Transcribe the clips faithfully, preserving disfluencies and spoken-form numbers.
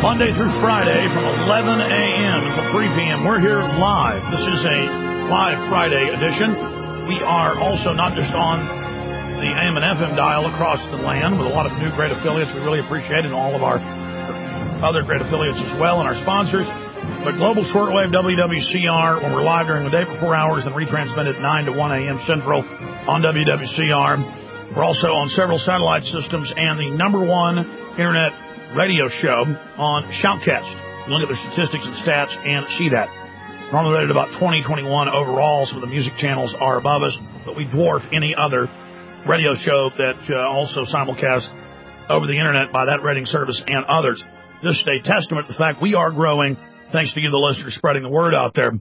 Monday through Friday from eleven a.m. to three p.m. We're here live. This is a live Friday edition. We are also not just on the A M and F M dial across the land with a lot of new great affiliates. We really appreciate it, and all of our other great affiliates as well, and our sponsors. But Global Shortwave W W C R, when we're live during the day for four hours and retransmitted nine to one a.m. Central on W W C R. We're also on several satellite systems and the number one internet radio show on Shoutcast. You look at their statistics and stats and see that. We're only rated about twenty, twenty-one overall. Some of the music channels are above us, but we dwarf any other radio show that uh, also simulcast over the internet by that rating service and others. This is a testament to the fact we are growing, thanks to you, the listeners, spreading the word out there.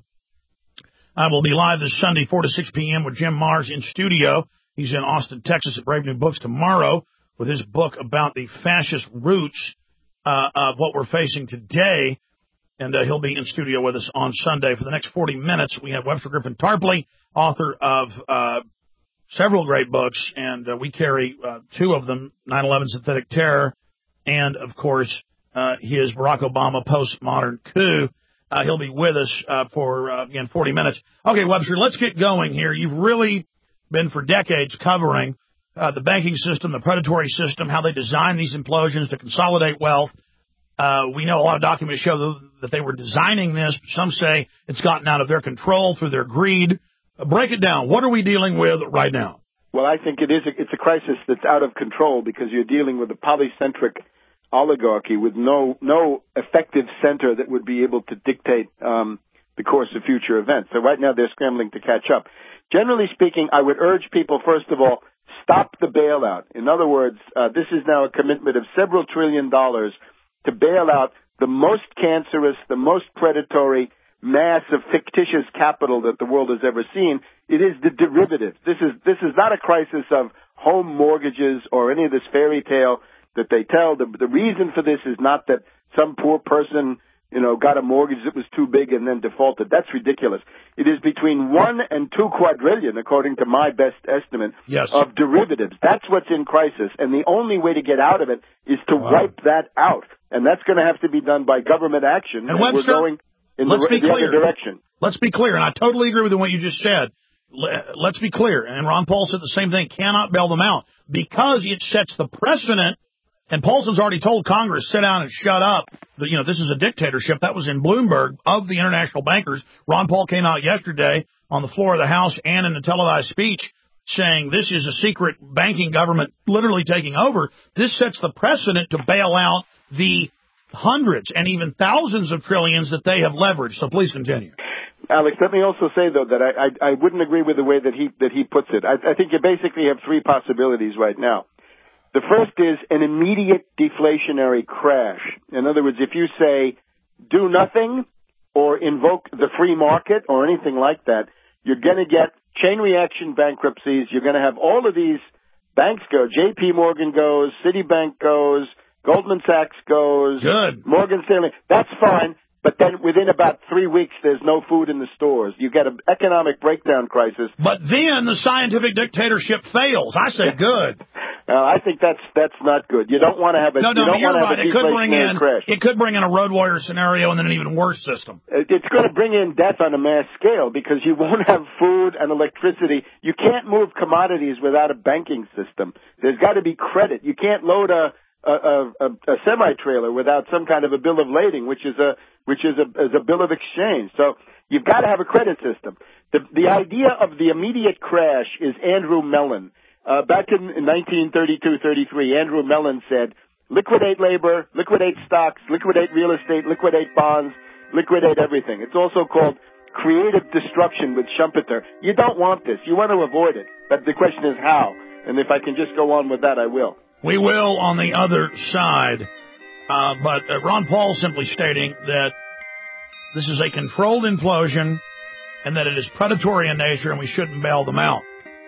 I will be live this Sunday, four to six p.m. with Jim Mars in studio. He's in Austin, Texas at Brave New Books tomorrow with his book about the fascist roots uh, of what we're facing today. And uh, he'll be in studio with us on Sunday. For the next forty minutes, we have Webster Griffin Tarpley, author of uh, several great books, and uh, we carry uh, two of them, nine eleven Synthetic Terror, and, of course, uh, his Barack Obama Postmodern Coup. Uh, he'll be with us uh, for, uh, again, forty minutes. Okay, Webster, let's get going here. You've really been for decades covering uh, the banking system, the predatory system, how they design these implosions to consolidate wealth. Uh, we know a lot of documents show that they were designing this. Some say it's gotten out of their control through their greed. Uh, break it down. What are we dealing with right now? Well, I think it is. A, it's a crisis that's out of control because you're dealing with a polycentric oligarchy with no no effective center that would be able to dictate um, the course of future events. So right now they're scrambling to catch up. Generally speaking, I would urge people, first of all, stop the bailout. In other words, uh, this is now a commitment of several trillion dollars to bail out the most cancerous, the most predatory mass of fictitious capital that the world has ever seen. It is the derivatives. This is this is not a crisis of home mortgages or any of this fairy tale that they tell. The, the reason for this is not that some poor person, you know, got a mortgage that was too big and then defaulted. That's ridiculous. It is between one and two quadrillion, according to my best estimate, yes. of derivatives. That's what's in crisis, and the only way to get out of it is to wow. wipe that out, and that's going to have to be done by government action. And, and Webster, we're going in let's the, be the clear. other direction. Let's be clear, and I totally agree with what you just said. Let's be clear, and Ron Paul said the same thing, cannot bail them out, because it sets the precedent. And Paulson's already told Congress, sit down and shut up. You know, this is a dictatorship. That was in Bloomberg of the international bankers. Ron Paul came out yesterday on the floor of the House and in a televised speech saying this is a secret banking government literally taking over. This sets the precedent to bail out the hundreds and even thousands of trillions that they have leveraged. So please continue. Alex, let me also say, though, that I, I, I wouldn't agree with the way that he, that he puts it. I, I think you basically have three possibilities right now. The first is an immediate deflationary crash. In other words, if you say do nothing or invoke the free market or anything like that, you're going to get chain reaction bankruptcies. You're going to have all of these banks go. J P Morgan goes, Citibank goes, Goldman Sachs goes, Good. Morgan Stanley. That's fine. But then within about three weeks, there's no food in the stores. You get an economic breakdown crisis. But then the scientific dictatorship fails. I say good. Uh, I think that's that's not good. You don't want to have a no, no, you don't you're want to right. have a It could bring in crash. it could bring in a road warrior scenario and then an even worse system. It's going to bring in death on a mass scale because you won't have food and electricity. You can't move commodities without a banking system. There's got to be credit. You can't load a a, a, a semi-trailer without some kind of a bill of lading, which is a which is a, is a bill of exchange. So you've got to have a credit system. The the idea of the immediate crash is Andrew Mellon. Uh, back in, in nineteen thirty-two thirty-three, Andrew Mellon said, liquidate labor, liquidate stocks, liquidate real estate, liquidate bonds, liquidate everything. It's also called creative destruction with Schumpeter. You don't want this. You want to avoid it. But the question is how. And if I can just go on with that, I will. We will on the other side. Uh, but uh, Ron Paul simply stating that this is a controlled implosion and that it is predatory in nature and we shouldn't bail them out.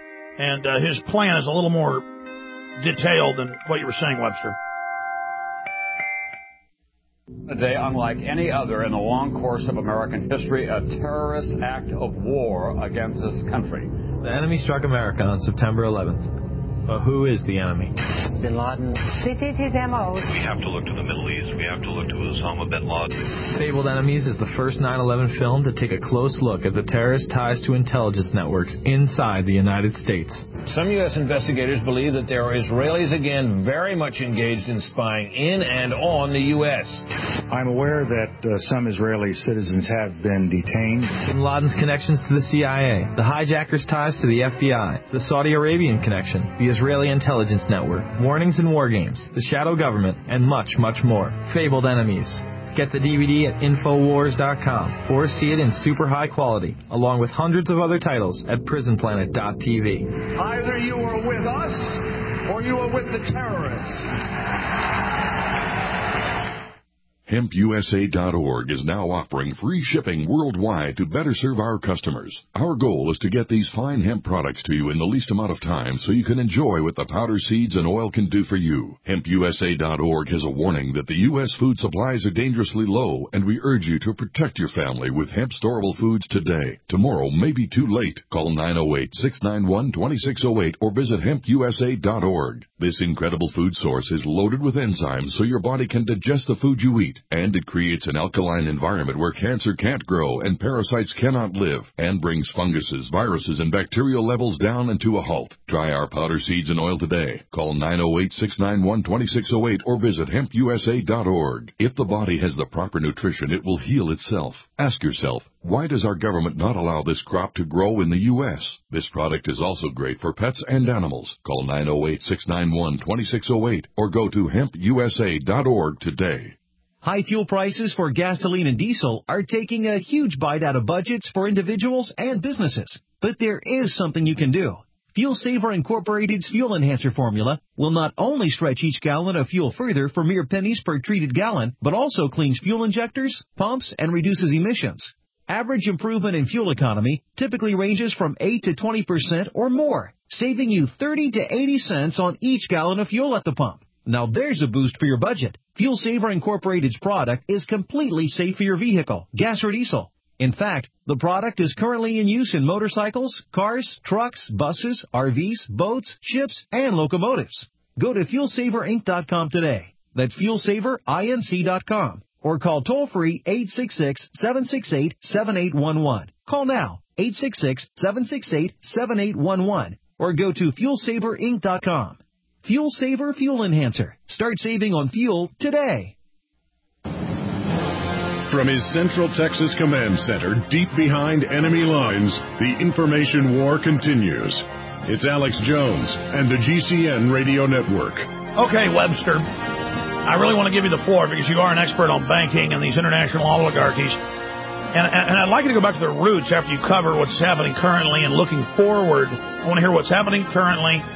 And uh, his plan is a little more detailed than what you were saying, Webster. A day unlike any other in the long course of American history, a terrorist act of war against this country. The enemy struck America on September eleventh. But who is the enemy? Bin Laden. This is his M O. We have to look to the Middle East. We have to look to Osama bin Laden. Fabled Enemies is the first nine eleven film to take a close look at the terrorist ties to intelligence networks inside the United States. Some U S investigators believe that there are Israelis again very much engaged in spying in and on the U S. I'm aware that uh, some Israeli citizens have been detained. Bin Laden's connections to the C I A, the hijackers' ties to the F B I, the Saudi Arabian connection, the Israeli intelligence network, warnings and war games, the shadow government, and much, much more. Fabled Enemies. Get the D V D at Infowars dot com or see it in super high quality, along with hundreds of other titles at Prison Planet dot T V. Either you are with us or you are with the terrorists. Hemp U S A dot org is now offering free shipping worldwide to better serve our customers. Our goal is to get these fine hemp products to you in the least amount of time so you can enjoy what the powder seeds and oil can do for you. Hemp U S A dot org has a warning that the U S food supplies are dangerously low, and we urge you to protect your family with hemp storable foods today. Tomorrow may be too late. Call nine oh eight, six nine one, two six oh eight or visit Hemp U S A dot org. This incredible food source is loaded with enzymes so your body can digest the food you eat. And it creates an alkaline environment where cancer can't grow and parasites cannot live, and brings funguses, viruses, and bacterial levels down and to a halt. Try our powder seeds and oil today. Call nine oh eight, six nine one, two six oh eight or visit Hemp U S A dot org. If the body has the proper nutrition, it will heal itself. Ask yourself, why does our government not allow this crop to grow in the U S? This product is also great for pets and animals. Call nine oh eight, six nine one, two six oh eight or go to Hemp U S A dot org today. High fuel prices for gasoline and diesel are taking a huge bite out of budgets for individuals and businesses. But there is something you can do. Fuel Saver Incorporated's Fuel Enhancer formula will not only stretch each gallon of fuel further for mere pennies per treated gallon, but also cleans fuel injectors, pumps, and reduces emissions. Average improvement in fuel economy typically ranges from eight to twenty percent or more, saving you thirty to eighty cents on each gallon of fuel at the pump. Now there's a boost for your budget. Fuel Saver Incorporated's product is completely safe for your vehicle, gas or diesel. In fact, the product is currently in use in motorcycles, cars, trucks, buses, R Vs, boats, ships, and locomotives. Go to fuel saver inc dot com today. That's fuel saver inc dot com. Or call toll-free eight six six, seven six eight, seven eight one one. Call now, eight six six, seven six eight, seven eight one one. Or go to fuel saver inc dot com. Fuel Saver Fuel Enhancer. Start saving on fuel today. From his Central Texas Command Center, deep behind enemy lines, the information war continues. It's Alex Jones and the G C N Radio Network. Okay, Webster, I really want to give you the floor because you are an expert on banking and these international oligarchies. And, and I'd like you to go back to the roots after you cover what's happening currently and looking forward. I want to hear what's happening currently,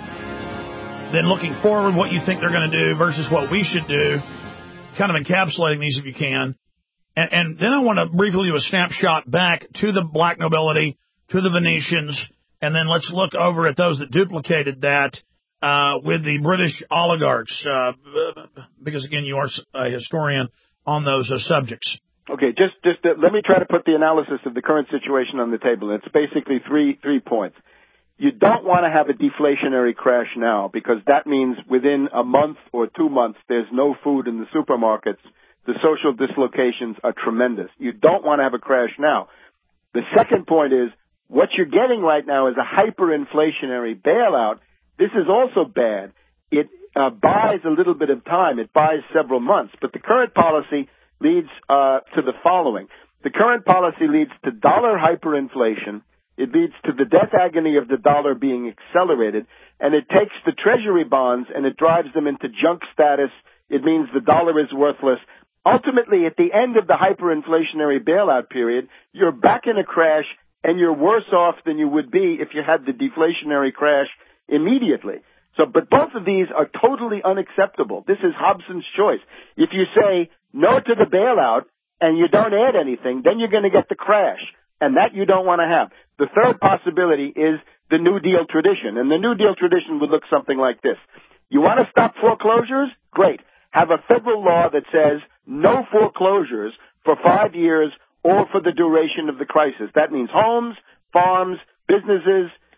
then looking forward, what you think they're going to do versus what we should do, kind of encapsulating these if you can. And, and then I want to briefly do a snapshot back to the black nobility, to the Venetians, and then let's look over at those that duplicated that uh, with the British oligarchs, uh, because, again, you are a historian on those uh, subjects. Okay, just just uh, let me try to put the analysis of the current situation on the table. It's basically three three points. You don't want to have a deflationary crash now because that means within a month or two months there's no food in the supermarkets. The social dislocations are tremendous. You don't want to have a crash now. The second point is what you're getting right now is a hyperinflationary bailout. This is also bad. It uh, buys a little bit of time. It buys several months. But the current policy leads uh, to the following. The current policy leads to dollar hyperinflation. It leads to the death agony of the dollar being accelerated, and it takes the treasury bonds and it drives them into junk status. It means the dollar is worthless. Ultimately, at the end of the hyperinflationary bailout period, you're back in a crash, and you're worse off than you would be if you had the deflationary crash immediately. So, but both of these are totally unacceptable. This is Hobson's choice. If you say no to the bailout and you don't add anything, then you're going to get the crash. And that you don't want to have. The third possibility is the New Deal tradition. And the New Deal tradition would look something like this. You want to stop foreclosures? Great. Have a federal law that says no foreclosures for five years or for the duration of the crisis. That means homes, farms, businesses,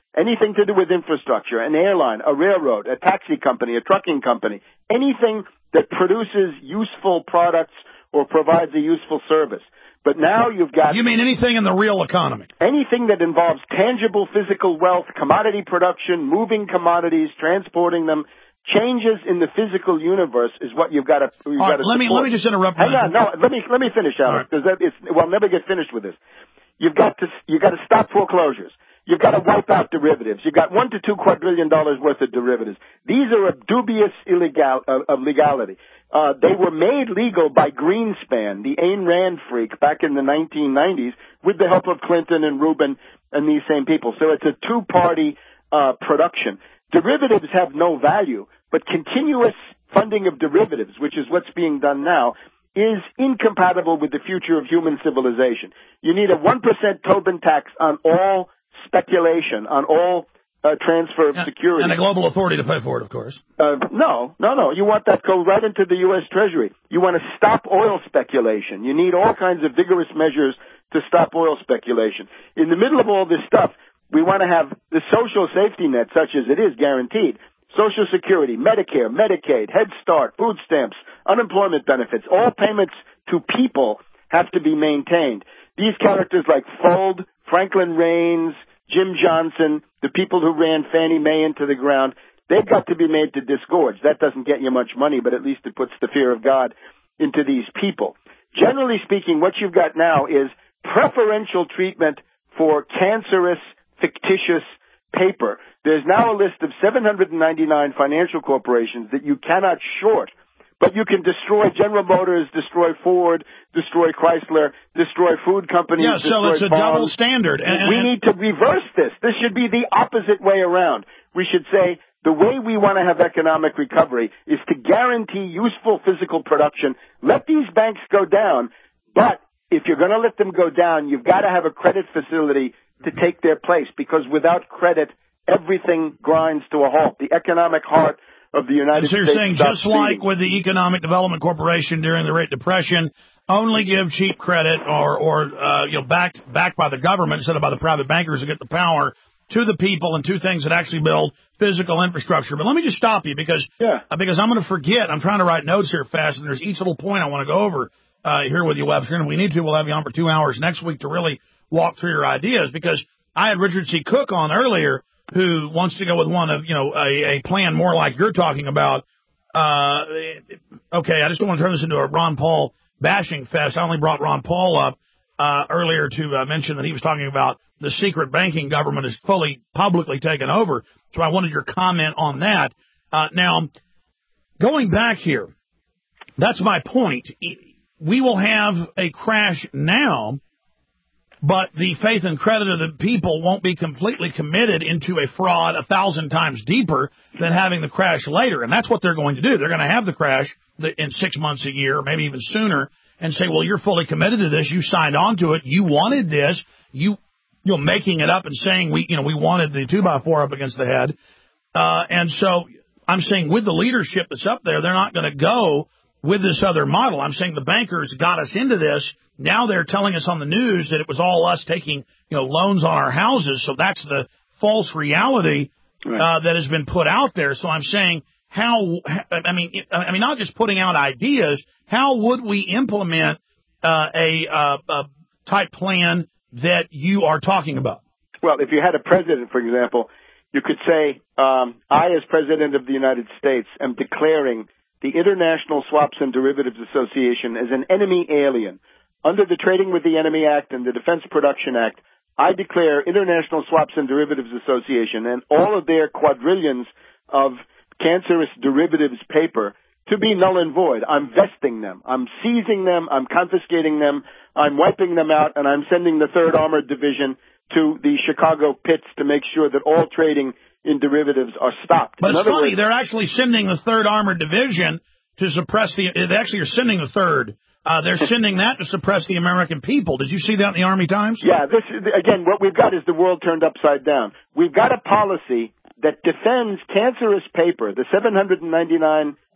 anything to do with infrastructure, an airline, a railroad, a taxi company, a trucking company, anything that produces useful products or provides a useful service. But now you've got... You mean anything in the real economy? Anything that involves tangible physical wealth, commodity production, moving commodities, transporting them, changes in the physical universe is what you've got to you've got to let me let me just interrupt. Hang on, no, let me let me finish, Alex, because right. it's we'll never get finished with this. You've got to you've got to stop foreclosures. You've got to wipe out derivatives. You've got one to two quadrillion dollars worth of derivatives. These are of dubious illegal uh, of legality. Uh, they were made legal by Greenspan, the Ayn Rand freak, back in the nineteen nineties, with the help of Clinton and Rubin and these same people. So it's a two-party uh, production. Derivatives have no value, but continuous funding of derivatives, which is what's being done now, is incompatible with the future of human civilization. You need a one percent Tobin tax on all speculation, on all uh, transfer of yeah, security. And a global authority to pay for it, of course. Uh, no, no, no. You want that to go right into the U S Treasury. You want to stop oil speculation. You need all kinds of vigorous measures to stop oil speculation. In the middle of all this stuff, we want to have the social safety net, such as it is, guaranteed. Social Security, Medicare, Medicaid, Head Start, food stamps, unemployment benefits, all payments to people have to be maintained. These characters like Fuld, Franklin Raines, Jim Johnson, the people who ran Fannie Mae into the ground, they've got to be made to disgorge. That doesn't get you much money, but at least it puts the fear of God into these people. Generally speaking, what you've got now is preferential treatment for cancerous, fictitious paper. There's now a list of seven hundred ninety-nine financial corporations that you cannot short, but you can destroy General Motors, destroy Ford, destroy Chrysler, destroy food companies. Yeah, so it's a bonds. double standard. And, we need to reverse this. This should be the opposite way around. We should say the way we want to have economic recovery is to guarantee useful physical production. Let these banks go down, but if you're going to let them go down, you've got to have a credit facility to take their place, because without credit, everything grinds to a halt. The economic heart of the United so you're States. saying just speeding. Like with the Economic Development Corporation during the Great Depression, only give cheap credit or, or uh, you know, backed backed by the government instead of by the private bankers to get the power to the people and to things that actually build physical infrastructure. But let me just stop you because yeah. uh, because I'm going to forget. I'm trying to write notes here fast, and there's each little point I want to go over uh, here with you, Webster. And if we need to, we'll have you on for two hours next week to really walk through your ideas, because I had Richard C. Cook on earlier, who wants to go with one of, you know, a, a plan more like you're talking about. Uh, okay, I just don't want to turn this into a Ron Paul bashing fest. I only brought Ron Paul up uh, earlier to uh, mention that he was talking about the secret banking government is fully publicly taken over. So I wanted your comment on that. Uh, now, going back here, that's my point. We will have a crash now, but the faith and credit of the people won't be completely committed into a fraud a thousand times deeper than having the crash later. And that's what they're going to do. They're going to have the crash in six months, a year, maybe even sooner, and say, well, you're fully committed to this. You signed on to it. You wanted this. You, you know, making it up and saying we, you know, we wanted the two by four up against the head. Uh, and so I'm saying with the leadership that's up there, they're not going to go with this other model. I'm saying the bankers got us into this. Now they're telling us on the news that it was all us taking, you know, loans on our houses. So that's the false reality right. uh, that has been put out there. So I'm saying how, I mean, I mean, not just putting out ideas. How would we implement uh, a, uh, a type plan that you are talking about? Well, if you had a president, for example, you could say, um, I, as president of the United States, am declaring the International Swaps and Derivatives Association as an enemy alien. Under the Trading with the Enemy Act and the Defense Production Act, I declare International Swaps and Derivatives Association and all of their quadrillions of cancerous derivatives paper to be null and void. I'm vesting them. I'm seizing them. I'm confiscating them. I'm wiping them out, and I'm sending the third Armored Division to the Chicago pits to make sure that all trading in derivatives are stopped. But in it's funny, words, they're actually sending the third Armored Division to suppress the, they actually are sending the third. Uh, they're sending that to suppress the American people. Did you see that in the Army Times? Yeah, this is, again, what we've got is the world turned upside down. We've got a policy that defends cancerous paper, the seven hundred ninety-nine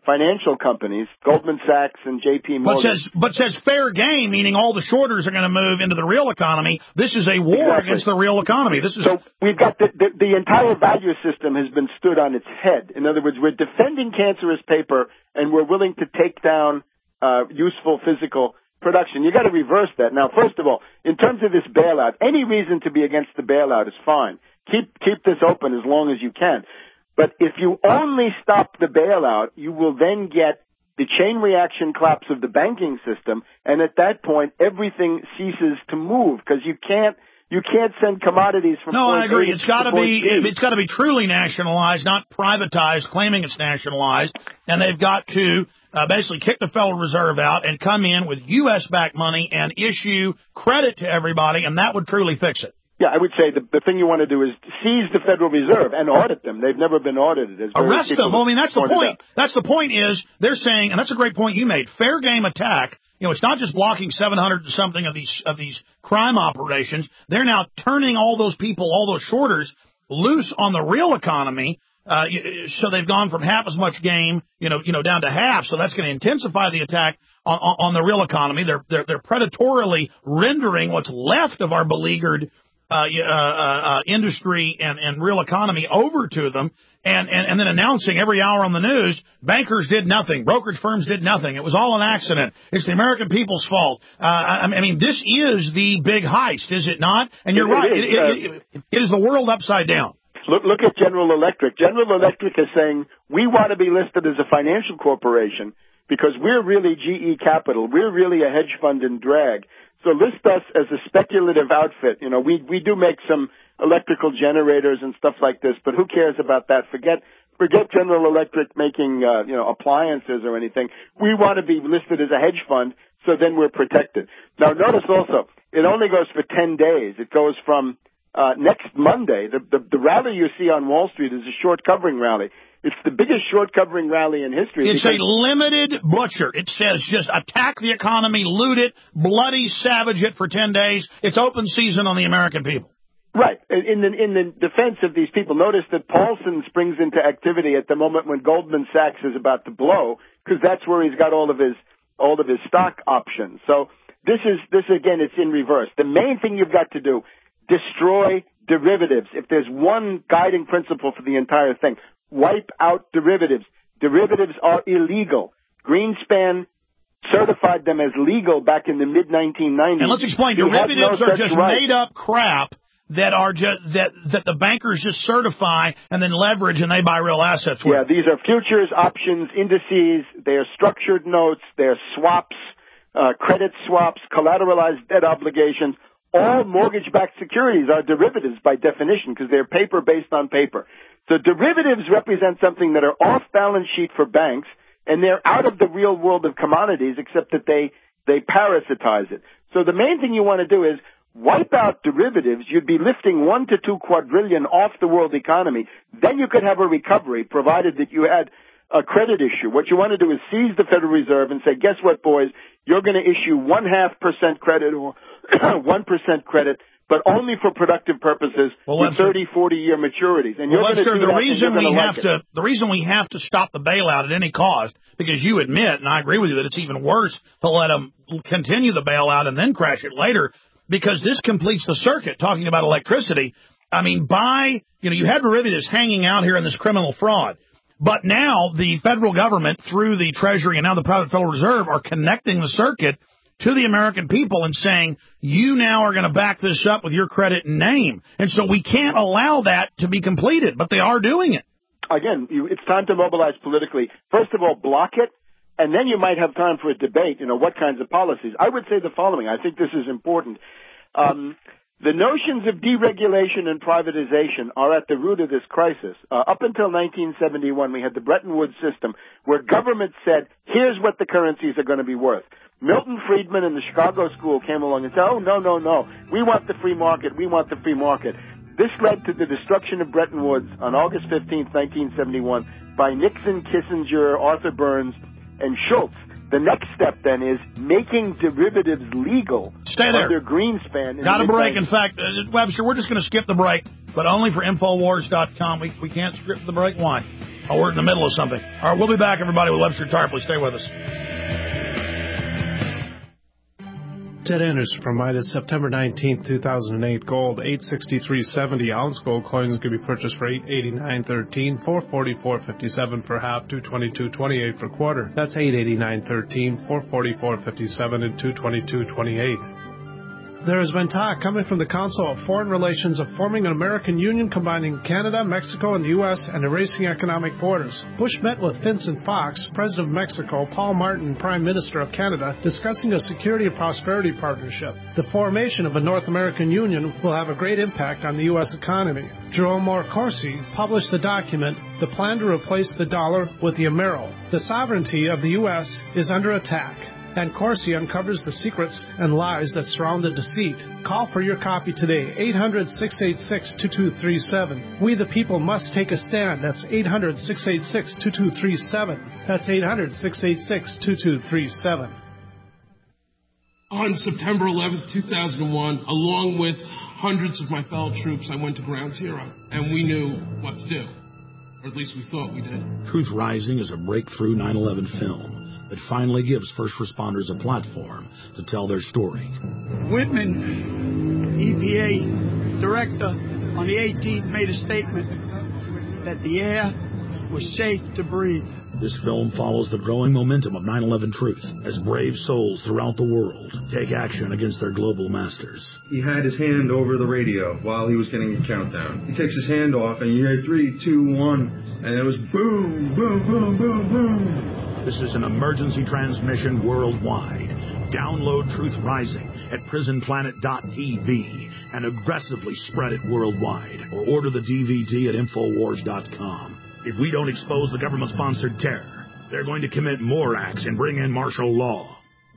financial companies, Goldman Sachs and J P Morgan. But says, but says fair game, meaning all the shorters are going to move into the real economy. This is a war exactly. against the real economy. This is so we've got the, the, the entire value system has been stood on its head. In other words, we're defending cancerous paper and we're willing to take down uh, useful physical production. You got to reverse that. Now, first of all, in terms of this bailout, any reason to be against the bailout is fine. Keep keep this open as long as you can. But if you only stop the bailout, you will then get the chain reaction collapse of the banking system, and at that point, everything ceases to move because you can't you can't send commodities from. No, point I agree. A It's got to be B. it's got to be truly nationalized, not privatized, claiming it's nationalized, and they've got to uh, basically kick the Federal Reserve out and come in with U S backed money and issue credit to everybody, and that would truly fix it. Yeah, I would say the, the thing you want to do is seize the Federal Reserve and audit them. They've never been audited. As Arrest them. Well, I mean, that's the point. Out. That's the point is they're saying, and that's a great point you made, fair game attack. You know, it's not just blocking seven hundred and something of these of these crime operations. They're now turning all those people, all those shorters, loose on the real economy. Uh, so they've gone from half as much game, you know, you know, down to half. So that's going to intensify the attack on, on the real economy. They're they're they're predatorily rendering what's left of our beleaguered Uh, uh, uh, industry and, and real economy over to them, and, and, and then announcing every hour on the news, bankers did nothing, brokerage firms did nothing, it was all an accident, it's the American people's fault. Uh, I, I mean, this is the big heist, is it not? And you're it right, is. It, it, it, it is the world upside down. Look, look at General Electric. General Electric is saying, we want to be listed as a financial corporation because we're really G E Capital, we're really a hedge fund in drag. So list us as a speculative outfit. You know, we we do make some electrical generators and stuff like this, but who cares about that? Forget forget General Electric making uh, you know appliances or anything. We want to be listed as a hedge fund, so then we're protected. Now, notice also, it only goes for ten days. It goes from uh, next Monday. The, the the rally you see on Wall Street is a short covering rally. It's the biggest short covering rally in history. It's a limited butcher. It says just attack the economy, loot it, bloody savage it for ten days. It's open season on the American people. Right. In the, in the defense of these people, notice that Paulson springs into activity at the moment when Goldman Sachs is about to blow, because that's where he's got all of his all of his stock options. So this is this again, it's in reverse. The main thing you've got to do, destroy derivatives. If there's one guiding principle for the entire thing, wipe out derivatives. Derivatives are illegal. Greenspan certified them as legal back in the mid nineteen nineties. And let's explain. You derivatives no are just right. made up crap that are just that that the bankers just certify and then leverage and they buy real assets with. Yeah, these are futures, options, indices. They are structured notes. They're swaps, uh, credit swaps, collateralized debt obligations. All mortgage-backed securities are derivatives by definition because they're paper based on paper. So derivatives represent something that are off-balance sheet for banks, and they're out of the real world of commodities, except that they, they parasitize it. So the main thing you want to do is wipe out derivatives. You'd be lifting one to two quadrillion off the world economy. Then you could have a recovery, provided that you had a credit issue. What you want to do is seize the Federal Reserve and say, guess what, boys? You're going to issue one half percent credit or one percent credit, but only for productive purposes well, with thirty, forty year maturities. And well, you're going to do the that reason we like have to the reason we have to stop the bailout at any cost, because you admit, and I agree with you, that it's even worse to let them continue the bailout and then crash it later, because this completes the circuit. Talking about electricity, I mean, by you know, you had derivatives hanging out here in this criminal fraud. But now the federal government, through the Treasury and now the private Federal Reserve, are connecting the circuit to the American people and saying, you now are going to back this up with your credit and name. And so we can't allow that to be completed, but they are doing it. Again, you, it's time to mobilize politically. First of all, block it, and then you might have time for a debate, you know, what kinds of policies. I would say the following. I think this is important. Um, The notions of deregulation and privatization are at the root of this crisis. Uh, up until nineteen seventy-one, we had the Bretton Woods system where government said, here's what the currencies are going to be worth. Milton Friedman and the Chicago School came along and said, oh, no, no, no. We want the free market. We want the free market. This led to the destruction of Bretton Woods on August fifteenth, nineteen seventy-one by Nixon, Kissinger, Arthur Burns, and Schultz. The next step, then, is making derivatives legal. Stay there. Under Greenspan. Got a break. In fact, uh, Webster, we're just going to skip the break, but only for Infowars dot com. We, we can't skip the break. Why? Oh, we're in the middle of something. All right, we'll be back, everybody, with Webster Tarpley. Stay with us. Ted Anderson from Midas, September nineteenth, two thousand eight. Gold, eight sixty-three seventy. Ounce gold coins can be purchased for eight eighty-nine thirteen, four forty-four fifty-seven per half, two twenty-two twenty-eight per quarter. That's eight eighty-nine thirteen, four forty-four fifty-seven, and two twenty-two twenty-eight. There has been talk coming from the Council of Foreign Relations of forming an American Union combining Canada, Mexico, and the U S and erasing economic borders. Bush met with Vincent Fox, President of Mexico, Paul Martin, Prime Minister of Canada, discussing a security and prosperity partnership. The formation of a North American Union will have a great impact on the U S economy. Jerome Moore Corsi published the document, The Plan to Replace the Dollar with the Amero. The sovereignty of the U S is under attack, and Corsi uncovers the secrets and lies that surround the deceit. Call for your copy today, eight hundred, six eight six, two two three seven. We the people must take a stand. That's eight hundred, six eight six, two two three seven. That's eight hundred, six eight six, two two three seven. On September eleventh, two thousand one, along with hundreds of my fellow troops, I went to Ground Zero, and we knew what to do. Or at least we thought we did. Truth Rising is a breakthrough nine eleven film that finally gives first responders a platform to tell their story. Whitman, E P A director, on the eighteenth made a statement that the air was safe to breathe. This film follows the growing momentum of nine eleven truth as brave souls throughout the world take action against their global masters. He had his hand over the radio while he was getting a countdown. He takes his hand off and you hear three, two, one, and it was boom, boom, boom, boom, boom. This is an emergency transmission worldwide. Download Truth Rising at prison planet dot t v and aggressively spread it worldwide. Or order the D V D at infowars dot com. If we don't expose the government-sponsored terror, they're going to commit more acts and bring in martial law.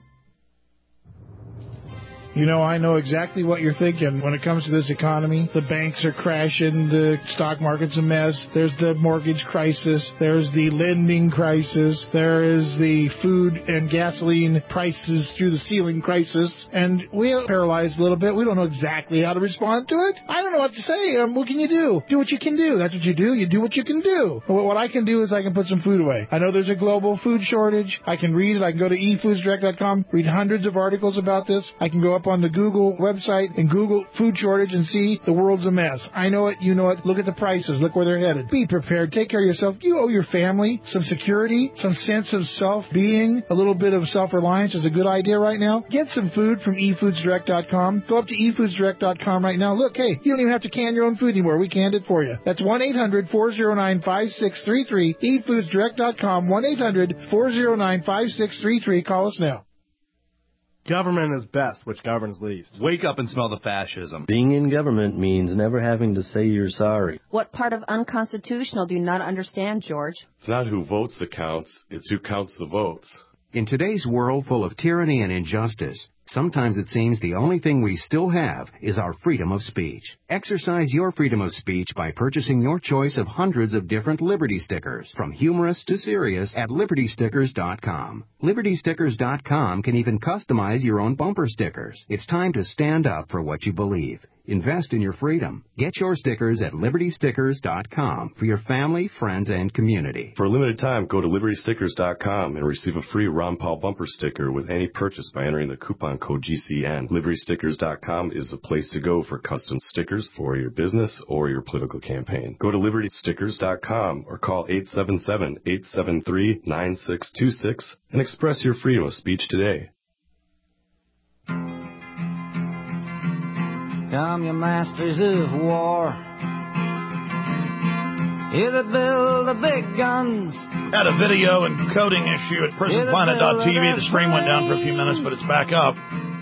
You know, I know exactly what you're thinking when it comes to this economy. The banks are crashing, the stock market's a mess, there's the mortgage crisis, there's the lending crisis, there is the food and gasoline prices through the ceiling crisis, and we're paralyzed a little bit. We don't know exactly how to respond to it. I don't know what to say. Um, what can you do? Do what you can do. That's what you do. You do what you can do. What, what I can do is I can put some food away. I know there's a global food shortage. I can read it. I can go to e foods direct dot com, read hundreds of articles about this. I can go up on the Google website and Google food shortage and see the world's a mess. I know it, you know it. Look at the prices. Look where they're headed. Be prepared. Take care of yourself. You owe your family some security, some sense of self-being. A little bit of self-reliance is a good idea right now. Get some food from e foods direct dot com. Go up to e foods direct dot com right now. Look, hey, you don't even have to can your own food anymore. We canned it for you. That's one eight hundred, four oh nine, five six three three. e foods direct dot com. one eight hundred, four oh nine, five six three three. Call us now. Government is best, which governs least. Wake up and smell the fascism. Being in government means never having to say you're sorry. What part of unconstitutional do you not understand, George? It's not who votes that counts, it's who counts the votes. In today's world full of tyranny and injustice, sometimes it seems the only thing we still have is our freedom of speech. Exercise your freedom of speech by purchasing your choice of hundreds of different Liberty stickers, from humorous to serious, at liberty stickers dot com. liberty stickers dot com can even customize your own bumper stickers. It's time to stand up for what you believe. Invest in your freedom. Get your stickers at liberty stickers dot com for your family, friends, and community. For a limited time, go to liberty stickers dot com and receive a free Ron Paul bumper sticker with any purchase by entering the coupon code G C N. liberty stickers dot com is the place to go for custom stickers for your business or your political campaign. Go to liberty stickers dot com or call eight seven seven, eight seven three, nine six two six and express your freedom of speech today. Come, you masters of war, you that build the big guns. Had a video and coding issue at prison planet dot t v. The stream went down for a few minutes, but it's back up.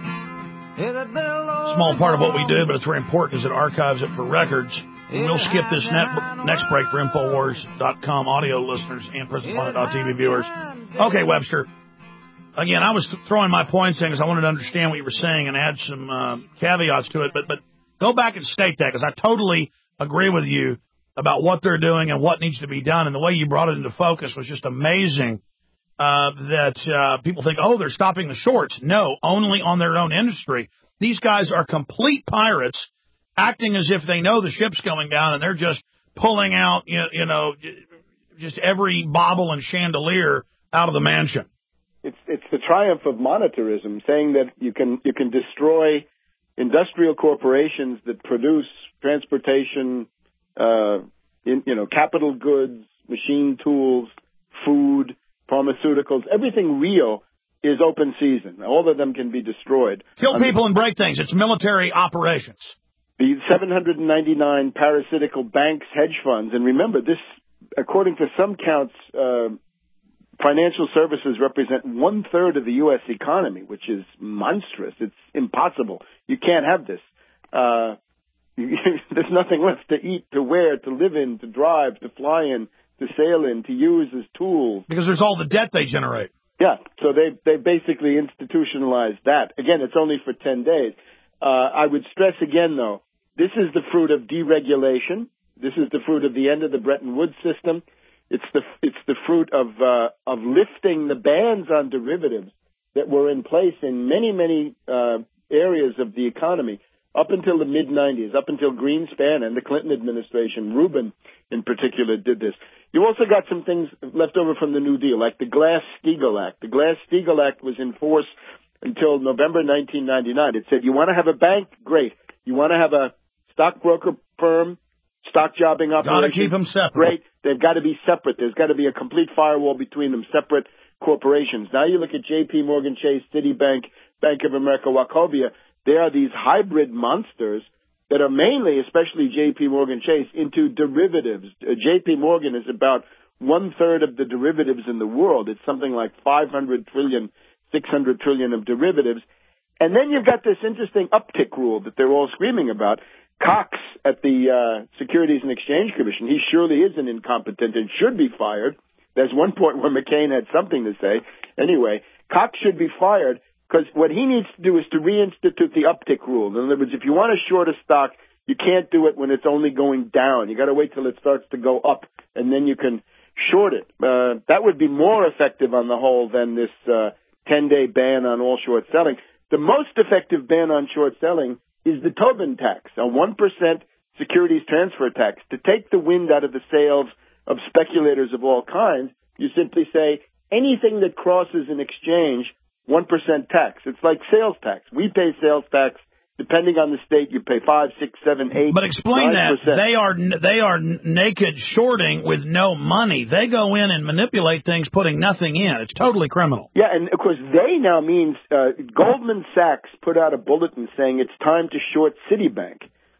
Small part of what we do, but it's very important, is it archives it for records. And we'll skip this net, next break for infowars dot com audio listeners and prison planet dot t v viewers. Okay, Webster. Again, I was throwing my points in because I wanted to understand what you were saying and add some uh, caveats to it. But but go back and state that, because I totally agree with you about what they're doing and what needs to be done. And the way you brought it into focus was just amazing, uh, that uh, people think, oh, they're stopping the shorts. No, only on their own industry. These guys are complete pirates, acting as if they know the ship's going down, and they're just pulling out, you, you know, just every bauble and chandelier out of the mansion. It's it's the triumph of monetarism, saying that you can you can destroy industrial corporations that produce transportation, uh, in, you know, capital goods, machine tools, food, pharmaceuticals. Everything real is open season. All of them can be destroyed. Kill people and break things. It's military operations. The seven hundred ninety-nine parasitical banks, hedge funds, and remember this, according to some counts, uh, financial services represent one-third of the U S economy, which is monstrous. It's impossible. You can't have this. Uh, there's nothing left to eat, to wear, to live in, to drive, to fly in, to sail in, to use as tools. Because there's all the debt they generate. Yeah, so they they basically institutionalized that. Again, it's only for ten days. Uh, I would stress again, though, this is the fruit of deregulation. This is the fruit of the end of the Bretton Woods system. It's the it's the fruit of uh, of lifting the bans on derivatives that were in place in many many uh, areas of the economy up until the mid nineties, up until Greenspan and the Clinton administration. Rubin, in particular, did this. You also got some things left over from the New Deal, like the Glass-Steagall Act. The Glass-Steagall Act was in force until November nineteen ninety-nine. It said you want to have a bank, great. You want to have a stockbroker firm, stock jobbing operation, got to keep them separate. Great. They've got to be separate. There's got to be a complete firewall between them, separate corporations. Now you look at J P. Morgan Chase, Citibank, Bank of America, Wachovia. There are these hybrid monsters that are mainly, especially J P. Morgan Chase, into derivatives. Uh, J P. Morgan is about one-third of the derivatives in the world. It's something like five hundred trillion, six hundred trillion of derivatives. And then you've got this interesting uptick rule that they're all screaming about. Cox at the uh, Securities and Exchange Commission, he surely isn't incompetent and should be fired. There's one point where McCain had something to say. Anyway, Cox should be fired because what he needs to do is to reinstitute the uptick rule. In other words, if you want to short a stock, you can't do it when it's only going down. You got to wait till it starts to go up, and then you can short it. Uh, that would be more effective on the whole than this uh, ten-day ban on all short selling. The most effective ban on short selling is the Tobin tax, a one percent securities transfer tax. To take the wind out of the sails of speculators of all kinds, you simply say anything that crosses an exchange, one percent tax. It's like sales tax. We pay sales tax. Depending on the state, you pay five, six, seven, eight. But explain nine percent. that they are they are naked shorting with no money. They go in and manipulate things, putting nothing in. It's totally criminal. Yeah, and of course they now means uh, Goldman Sachs put out a bulletin saying it's time to short Citibank.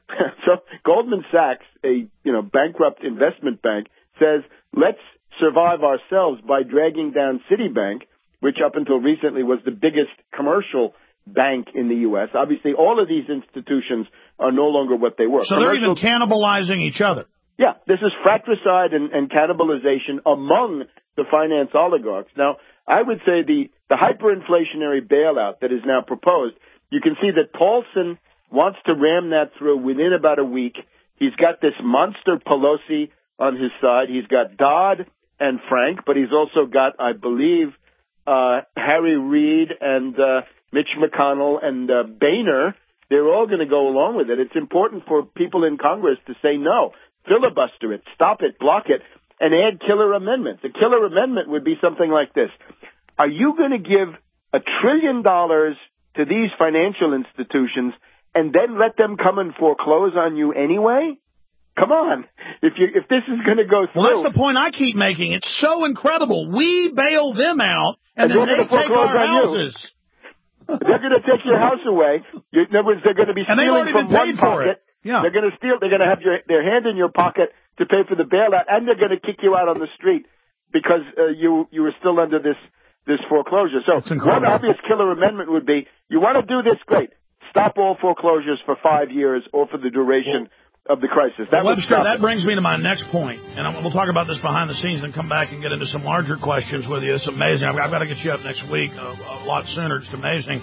So Goldman Sachs, a you know bankrupt investment bank, says let's survive ourselves by dragging down Citibank, which up until recently was the biggest commercial bank in the U S. Obviously, all of these institutions are no longer what they were. So they're even cannibalizing each other. Yeah, this is fratricide and, and cannibalization among the finance oligarchs. Now, I would say the, the hyperinflationary bailout that is now proposed, you can see that Paulson wants to ram that through within about a week. He's got this monster Pelosi on his side. He's got Dodd and Frank, but he's also got, I believe, uh, Harry Reid and uh, Mitch McConnell and uh, Boehner. They're all going to go along with it. It's important for people in Congress to say no, filibuster it, stop it, block it, and add killer amendments. A killer amendment would be something like this. Are you going to give a trillion dollars to these financial institutions and then let them come and foreclose on you anyway? Come on. If you if this is going to go through. Well, that's the point I keep making. It's so incredible. We bail them out, and, and then they take our houses. You. They're going to take your house away. In other words, they're going to be stealing from one pocket. Yeah. They're going to steal. They're going to have your, their hand in your pocket to pay for the bailout, and they're going to kick you out on the street because uh, you you were still under this this foreclosure. So one obvious killer amendment would be: you want to do this, great. Stop all foreclosures for five years or for the duration of the crisis. That well, would Webster, stop that it. brings me to my next point, and I'm, we'll talk about this behind the scenes and come back and get into some larger questions with you. It's amazing. I've, I've got to get you up next week a, a lot sooner. It's amazing.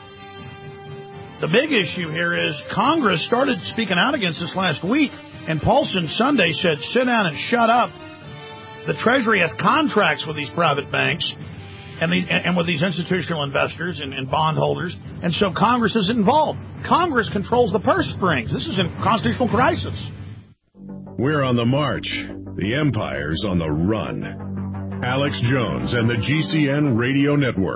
The big issue here is Congress started speaking out against this last week, and Paulson Sunday said, sit down and shut up. The Treasury has contracts with these private banks and, the, and with these institutional investors and, and bondholders, and so Congress is involved. Congress controls the purse strings. This is a constitutional crisis. We're on the march. The empire's on the run. Alex Jones and the G C N Radio Network.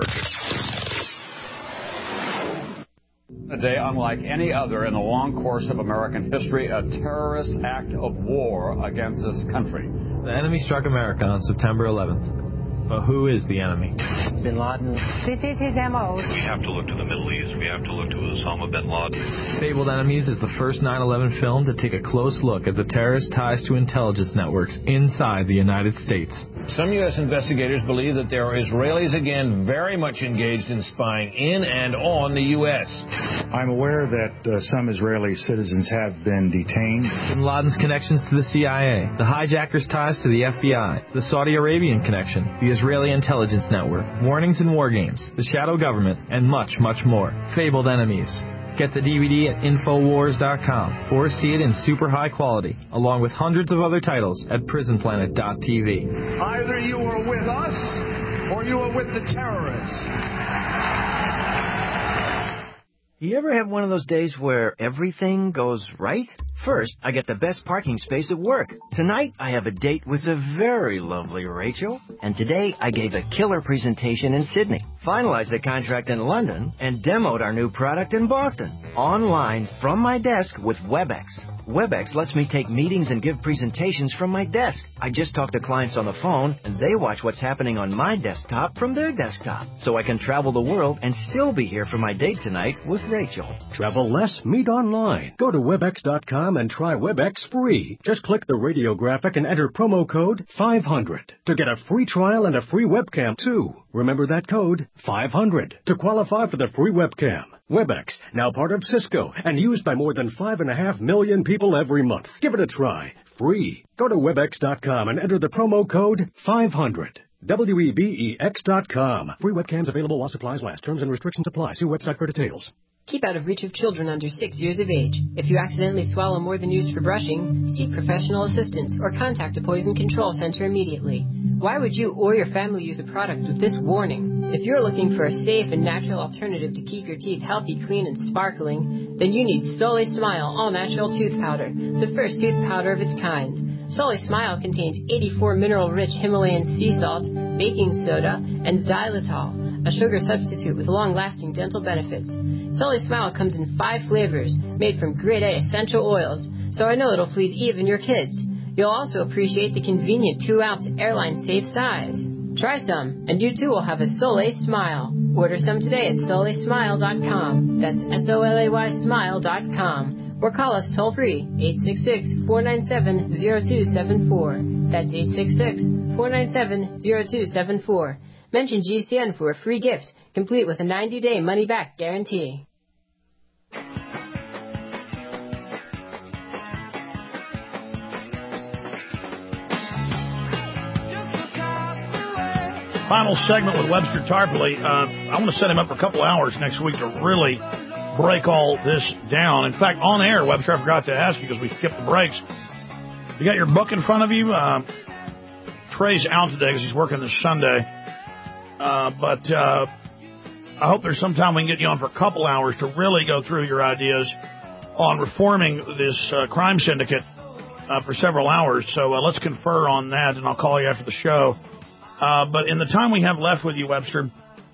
A day unlike any other in the long course of American history, a terrorist act of war against this country. The enemy struck America on September eleventh. But who is the enemy? Bin Laden. This is his M O. We have to look to the Middle East. We have to look to Osama bin Laden. Fabled Enemies is the first nine eleven film to take a close look at the terrorist ties to intelligence networks inside the United States. Some U S investigators believe that there are Israelis again very much engaged in spying in and on the U S. I'm aware that uh, some Israeli citizens have been detained. Bin Laden's connections to the C I A, the hijackers' ties to the F B I, the Saudi Arabian connection, the Israeli intelligence network, warnings and war games, the shadow government, and much, much more. Fabled Enemies. Get the D V D at Infowars dot com or see it in super high quality, along with hundreds of other titles at Prison Planet dot T V. Either you are with us or you are with the terrorists. You ever have one of those days where everything goes right? First, I get the best parking space at work. Tonight, I have a date with the very lovely Rachel. And today, I gave a killer presentation in Sydney, finalized the contract in London, and demoed our new product in Boston. Online, from my desk with WebEx. WebEx lets me take meetings and give presentations from my desk. I just talk to clients on the phone, and they watch what's happening on my desktop from their desktop. So I can travel the world and still be here for my date tonight with Rachel. Travel less, meet online. Go to WebEx dot com and try WebEx free. Just click the radio graphic and enter promo code five hundred to get a free trial and a free webcam, too. Remember that code, five hundred, to qualify for the free webcam. WebEx, now part of Cisco, and used by more than five and a half million people every month. Give it a try. Free. Go to WebEx dot com and enter the promo code five hundred. W E B E X dot com. Free webcams available while supplies last. Terms and restrictions apply. See website for details. Keep out of reach of children under six years of age. If you accidentally swallow more than used for brushing, seek professional assistance or contact a poison control center immediately. Why would you or your family use a product with this warning? If you're looking for a safe and natural alternative to keep your teeth healthy, clean, and sparkling, then you need Sole Smile All-Natural Tooth Powder, the first tooth powder of its kind. Sole Smile contains eighty-four mineral-rich Himalayan sea salt, baking soda, and xylitol, a sugar substitute with long-lasting dental benefits. Sole Smile comes in five flavors, made from grade A essential oils, so I know it'll please even your kids. You'll also appreciate the convenient two ounce airline-safe size. Try some, and you too will have a Sole Smile. Order some today at Sole Smile dot com. That's S O L A Y Smile dot com. Or call us toll-free, eight six six, four nine seven, zero two seven four. That's eight six six, four nine seven, zero two seven four. Mention G C N for a free gift, complete with a ninety day money-back guarantee. Final segment with Webster Tarpley. Uh, I want to set him up for a couple hours next week to really break all this down. In fact, on air, Webster, I forgot to ask you because we skipped the breaks. You got your book in front of you? Uh, Trey's out today because he's working this Sunday. Uh, but uh, I hope there's some time we can get you on for a couple hours to really go through your ideas on reforming this uh, crime syndicate uh, for several hours. So uh, let's confer on that, and I'll call you after the show. Uh, but in the time we have left with you, Webster,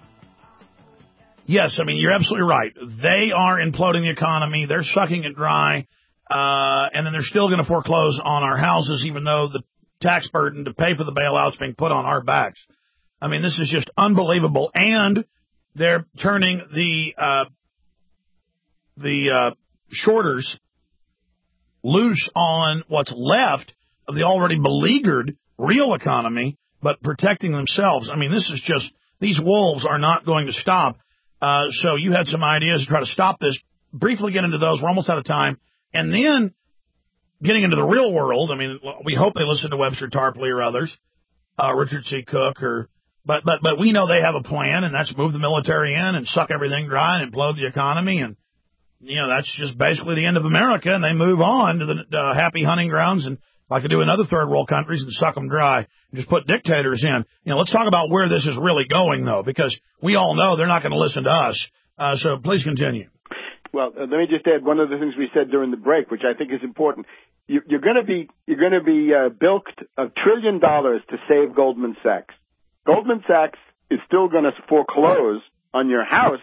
yes, I mean, you're absolutely right. They are imploding the economy. They're sucking it dry. Uh, and then they're still going to foreclose on our houses, even though the tax burden to pay for the bailouts being put on our backs. I mean, this is just unbelievable. And they're turning the, uh, the, uh, shorters loose on what's left of the already beleaguered real economy, but protecting themselves. I mean, this is just, these wolves are not going to stop. Uh, so you had some ideas to try to stop this. Briefly get into those. We're almost out of time. And then getting into the real world. I mean, we hope they listen to Webster Tarpley or others, uh, Richard C. Cook, or, but, but, but we know they have a plan, and that's move the military in and suck everything dry and implode the economy. And, you know, that's just basically the end of America. And they move on to the uh, happy hunting grounds and like to do in other third world countries and suck them dry and just put dictators in. You know, let's talk about where this is really going, though, because we all know they're not going to listen to us. Uh, so please continue. Well, uh, let me just add one of the things we said during the break, which I think is important. you, you're going to be you're going to be uh, bilked a trillion dollars to save Goldman Sachs. Goldman Sachs is still going to foreclose on your house,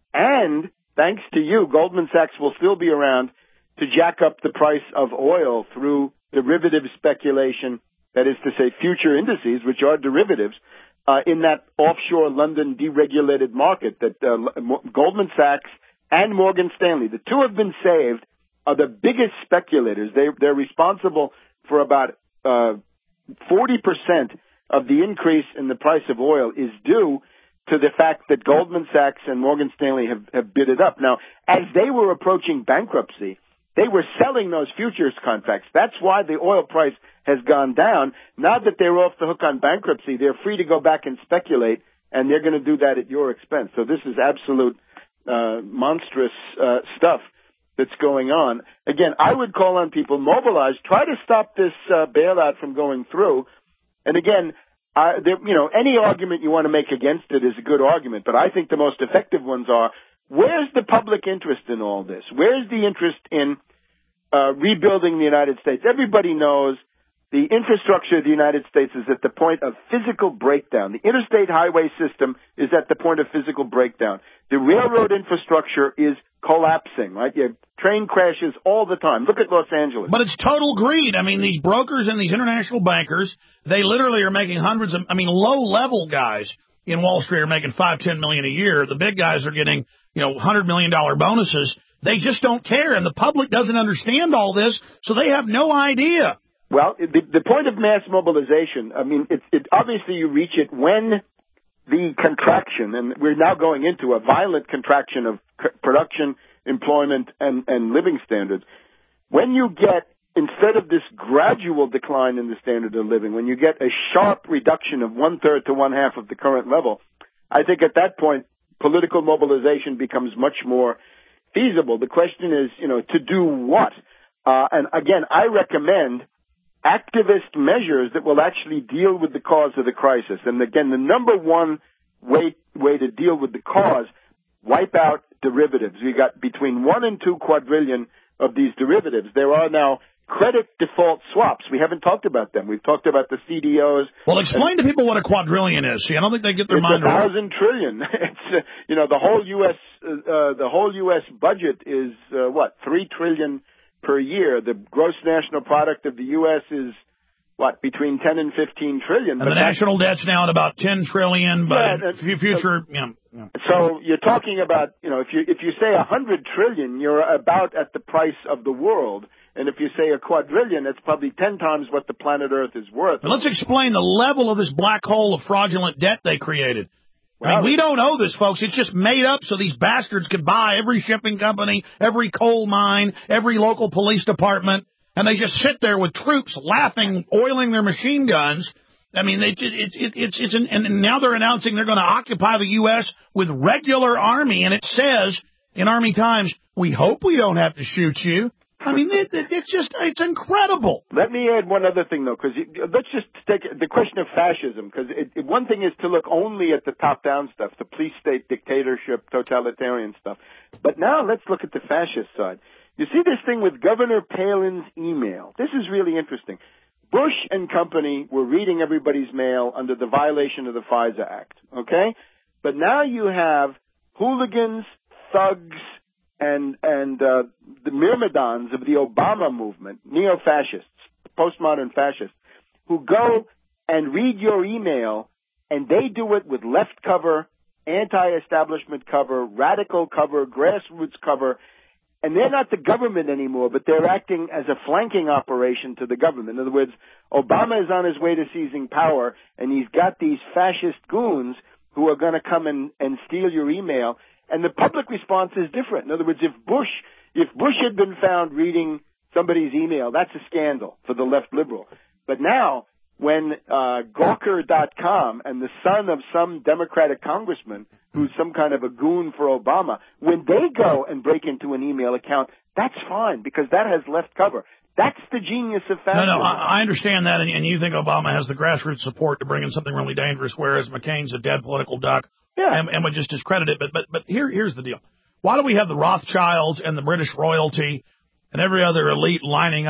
and thanks to you, Goldman Sachs will still be around to jack up the price of oil through derivative speculation, that is to say future indices, which are derivatives, uh, in that offshore London deregulated market that uh, Goldman Sachs and Morgan Stanley, the two have been saved, are the biggest speculators. They, they're responsible for about uh, forty percent of the increase in the price of oil is due to the fact that Goldman Sachs and Morgan Stanley have, have bid it up. Now, as they were approaching bankruptcy, they were selling those futures contracts. That's why the oil price has gone down. Now that they're off the hook on bankruptcy, they're free to go back and speculate, and they're going to do that at your expense. So this is absolute uh, monstrous uh, stuff that's going on. Again, I would call on people, mobilize, try to stop this uh, bailout from going through. And again, uh, there, you know, any argument you want to make against it is a good argument, but I think the most effective ones are, where's the public interest in all this? Where's the interest in uh, rebuilding the United States? Everybody knows the infrastructure of the United States is at the point of physical breakdown. The interstate highway system is at the point of physical breakdown. The railroad infrastructure is collapsing, right? You have train crashes all the time. Look at Los Angeles. But it's total greed. I mean, these brokers and these international bankers, they literally are making hundreds of, I mean, low-level guys in Wall Street are making five, ten million a year. The big guys are getting, you know, one hundred million dollars bonuses. They just don't care, and the public doesn't understand all this, so they have no idea. Well, the, the point of mass mobilization, I mean, it, it, obviously you reach it when the contraction, and we're now going into a violent contraction of c- production, employment, and, and living standards. When you get, instead of this gradual decline in the standard of living, when you get a sharp reduction of one-third to one-half of the current level, I think at that point, political mobilization becomes much more feasible. The question is, you know, to do what? Uh, and again, I recommend activist measures that will actually deal with the cause of the crisis. And again, the number one way way to deal with the cause, wipe out derivatives. We got between one and two quadrillion of these derivatives. There are now credit default swaps. We haven't talked about them. We've talked about the C D Os. Well, explain to people what a quadrillion is. See, I don't think they get their it's mind around. around. It's a thousand trillion. It's uh, you know the whole U S uh, the whole U S budget is uh, what three trillion per year. The gross national product of the U S is what between ten and fifteen trillion. And the national debt's now at about ten trillion. But yeah, in the future, so, you know, yeah. so you're talking about you know if you if you say a hundred trillion, you're about at the price of the world. And if you say a quadrillion, it's probably ten times what the planet Earth is worth. But let's explain the level of this black hole of fraudulent debt they created. I mean, we don't owe this, folks. It's just made up so these bastards could buy every shipping company, every coal mine, every local police department, and they just sit there with troops laughing, oiling their machine guns. I mean, they, it, it, it, it's it's an, and now they're announcing they're going to occupy the U S with regular Army, and it says in Army Times, we hope we don't have to shoot you. I mean, it, it, it's just, it's incredible. Let me add one other thing, though, because let's just take the question of fascism, because one thing is to look only at the top-down stuff, the police-state dictatorship, totalitarian stuff. But now let's look at the fascist side. You see this thing with Governor Palin's email. This is really interesting. Bush and company were reading everybody's mail under the violation of the FISA Act, okay? But now you have hooligans, thugs, and and uh, the myrmidons of the Obama movement, neo-fascists, postmodern fascists, who go and read your email, and they do it with left cover, anti-establishment cover, radical cover, grassroots cover, and they're not the government anymore, but they're acting as a flanking operation to the government. In other words, Obama is on his way to seizing power, and he's got these fascist goons who are going to come and, and steal your email. And the public response is different. In other words, if Bush, if Bush had been found reading somebody's email, that's a scandal for the left liberal. But now, when uh, Gawker dot com and the son of some Democratic congressman who's some kind of a goon for Obama, when they go and break into an email account, that's fine because that has left cover. That's the genius of fascism. No, no, I, I understand that, and, and you think Obama has the grassroots support to bring in something really dangerous, whereas McCain's a dead political duck. Yeah. And, and would just discredit it. But but but here here's the deal. Why do we have the Rothschilds and the British royalty and every other elite lining up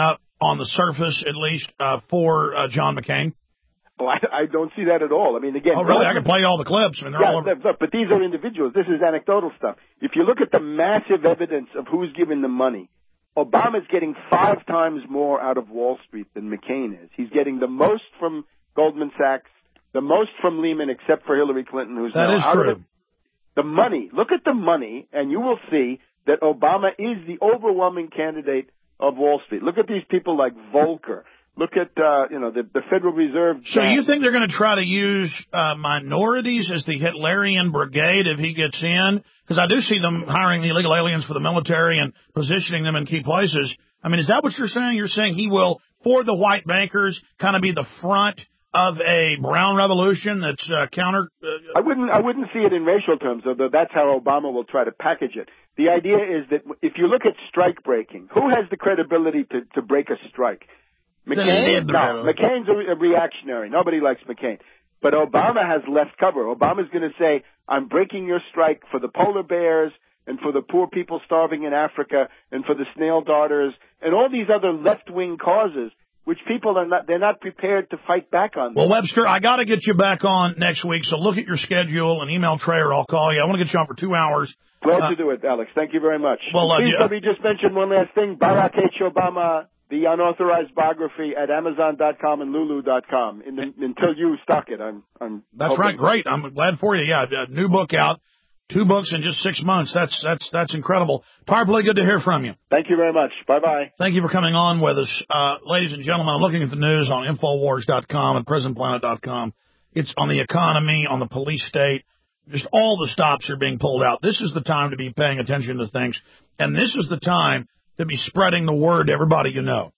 on the surface, at least, uh, for uh, John McCain? Oh, I, I don't see that at all. I mean, again... Oh, really? I can play you all the clips. I mean, they're yeah, all over. Look, but these are individuals. This is anecdotal stuff. If you look at the massive evidence of who's giving the money, Obama's getting five times more out of Wall Street than McCain is. He's getting the most from Goldman Sachs, the most from Lehman, except for Hillary Clinton, who's that now is out true. of it. The money. Look at the money, and you will see that Obama is the overwhelming candidate of Wall Street. Look at these people like Volcker. Look at, uh, you know, the, the Federal Reserve. So you think they're going to try to use uh, minorities as the Hitlerian brigade if he gets in? Because I do see them hiring illegal aliens for the military and positioning them in key places. I mean, is that what you're saying? You're saying he will, for the white bankers, kind of be the front of a brown revolution that's uh, counter? Uh, I wouldn't. I wouldn't see it in racial terms, although that's how Obama will try to package it. The idea is that if you look at strike breaking, who has the credibility to, to break a strike? McCain? No, McCain's a, a reactionary. Nobody likes McCain. But Obama has left cover. Obama's going to say, I'm breaking your strike for the polar bears and for the poor people starving in Africa and for the snail darters and all these other left-wing causes, which people are not, they're not prepared to fight back on. Well, Webster, I got to get you back on next week, so look at your schedule and email Trey or I'll call you. I want to get you on for two hours. Glad uh, to do it, Alex. Thank you very much. Well, uh, Please yeah. let me just mention one last thing. Barack H. Obama, the unauthorized biography at Amazon dot com and Lulu dot com. In the, until you stock it, I'm. I'm That's hoping. right. Great. I'm glad for you. Yeah, a new book out. Two books in just six months. That's that's that's incredible. Tarpley, good to hear from you. Thank you very much. Bye-bye. Thank you for coming on with us. Uh, ladies and gentlemen, I'm looking at the news on Infowars dot com and Prison Planet dot com. It's on the economy, on the police state. Just all the stops are being pulled out. This is the time to be paying attention to things. And this is the time to be spreading the word to everybody you know.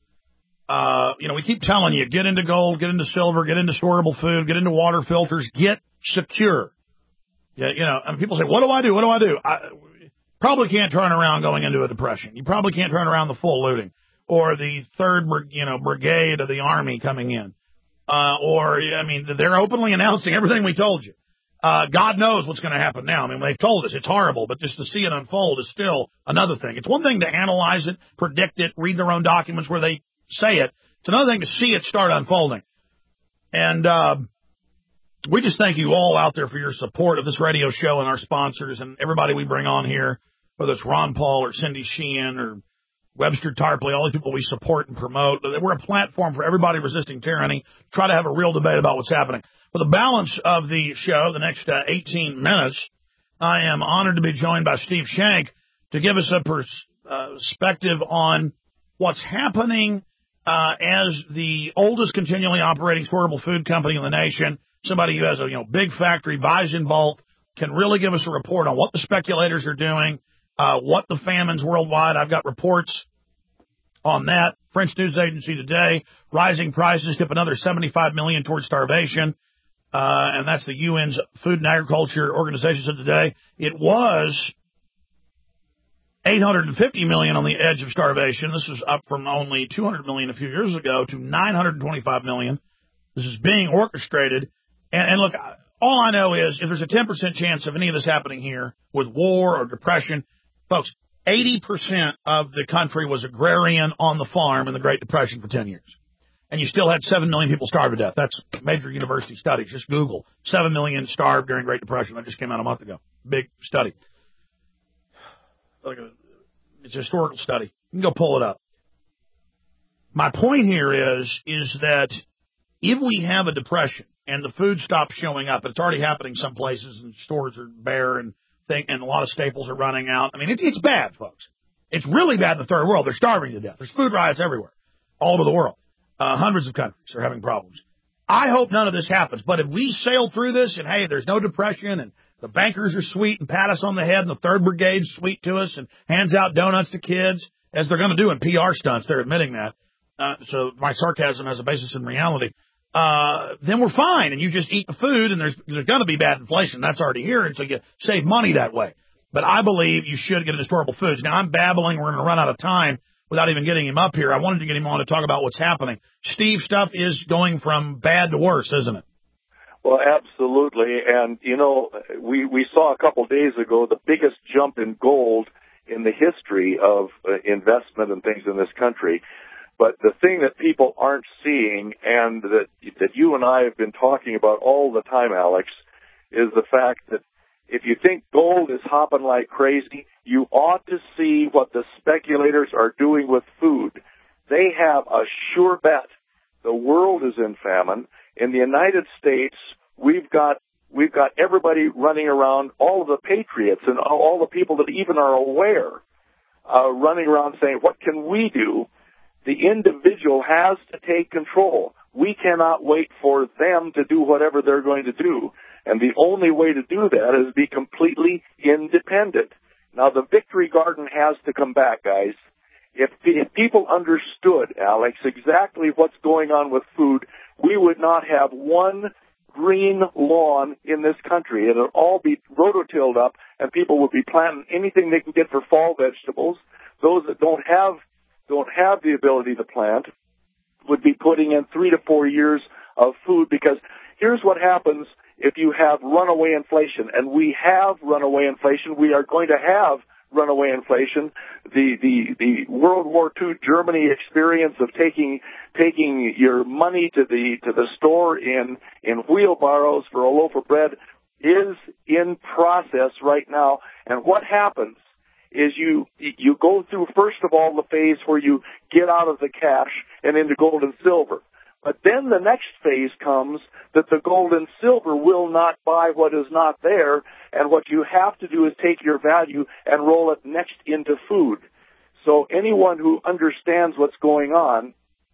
Uh, you know, we keep telling you, get into gold, get into silver, get into storable food, get into water filters, get secure. Yeah, you know, and people say, what do I do? What do I do? I probably can't turn around going into a depression. You probably can't turn around the full looting or the third, you know, brigade of the army coming in. Uh, or, I mean, they're openly announcing everything we told you. Uh, God knows what's going to happen now. I mean, they've told us it's horrible, but just to see it unfold is still another thing. It's one thing to analyze it, predict it, read their own documents where they say it. It's another thing to see it start unfolding. And, uh, we just thank you all out there for your support of this radio show and our sponsors and everybody we bring on here, whether it's Ron Paul or Cindy Sheehan or Webster Tarpley, all the people we support and promote. We're a platform for everybody resisting tyranny. Try to have a real debate about what's happening. For the balance of the show, the next uh, eighteen minutes, I am honored to be joined by Steve Shank to give us a pers- uh, perspective on what's happening uh, as the oldest continually operating storable food company in the nation, somebody who has a you know big factory, buys in bulk, can really give us a report on what the speculators are doing, uh, what the famines worldwide. I've got reports on that. French news agency today, rising prices tip another seventy-five million dollars towards starvation. Uh, and that's the U N's Food and Agriculture Organization said today. It was eight hundred fifty million dollars on the edge of starvation. This is up from only two hundred million dollars a few years ago to nine hundred twenty-five million dollars. This is being orchestrated. And, and look, all I know is if there's a ten percent chance of any of this happening here with war or depression, folks, eighty percent of the country was agrarian on the farm in the Great Depression for ten years. And you still had seven million people starve to death. That's major university studies. Just Google. seven million starved during Great Depression. That just came out a month ago. Big study. It's a historical study. You can go pull it up. My point here is, is that if we have a depression and the food stops showing up, it's already happening some places and stores are bare and think, and a lot of staples are running out. I mean, it, it's bad, folks. It's really bad in the third world. They're starving to death. There's food riots everywhere, all over the world. Uh, hundreds of countries are having problems. I hope none of this happens. But if we sail through this and, hey, there's no depression and the bankers are sweet and pat us on the head and the third brigade's sweet to us and hands out donuts to kids, as they're going to do in P R stunts, they're admitting that. Uh, so my sarcasm has a basis in reality. Uh, then we're fine. And you just eat the food and there's, there's going to be bad inflation. That's already here. And so you save money that way. But I believe you should get into storable foods. Now, I'm babbling. We're going to run out of time without even getting him up here. I wanted to get him on to talk about what's happening. Steve, stuff is going from bad to worse, isn't it? Well, absolutely. And, you know, we, we saw a couple days ago the biggest jump in gold in the history of uh, investment and things in this country. But the thing that people aren't seeing, and that that you and I have been talking about all the time, Alex, is the fact that if you think gold is hopping like crazy, you ought to see what the speculators are doing with food. They have a sure bet. The world is in famine. In the United States, we've got we've got everybody running around, all of the patriots and all the people that even are aware, uh, running around saying, what can we do? The individual has to take control. We cannot wait for them to do whatever they're going to do. And the only way to do that is be completely independent. Now, the Victory Garden has to come back, guys. If, if people understood, Alex, exactly what's going on with food, we would not have one green lawn in this country. It would all be rototilled up, and people would be planting anything they can get for fall vegetables. Those that don't have don't have the ability to plant would be putting in three to four years of food, because here's what happens if you have runaway inflation, and we have runaway inflation. We are going to have runaway inflation. The the the World War Two Germany experience of taking taking your money to the to the store in in wheelbarrows for a loaf of bread is in process right now. And what happens is you you go through, first of all, the phase where you get out of the cash and into gold and silver. But then the next phase comes that the gold and silver will not buy what is not there, and what you have to do is take your value and roll it next into food. So anyone who understands what's going on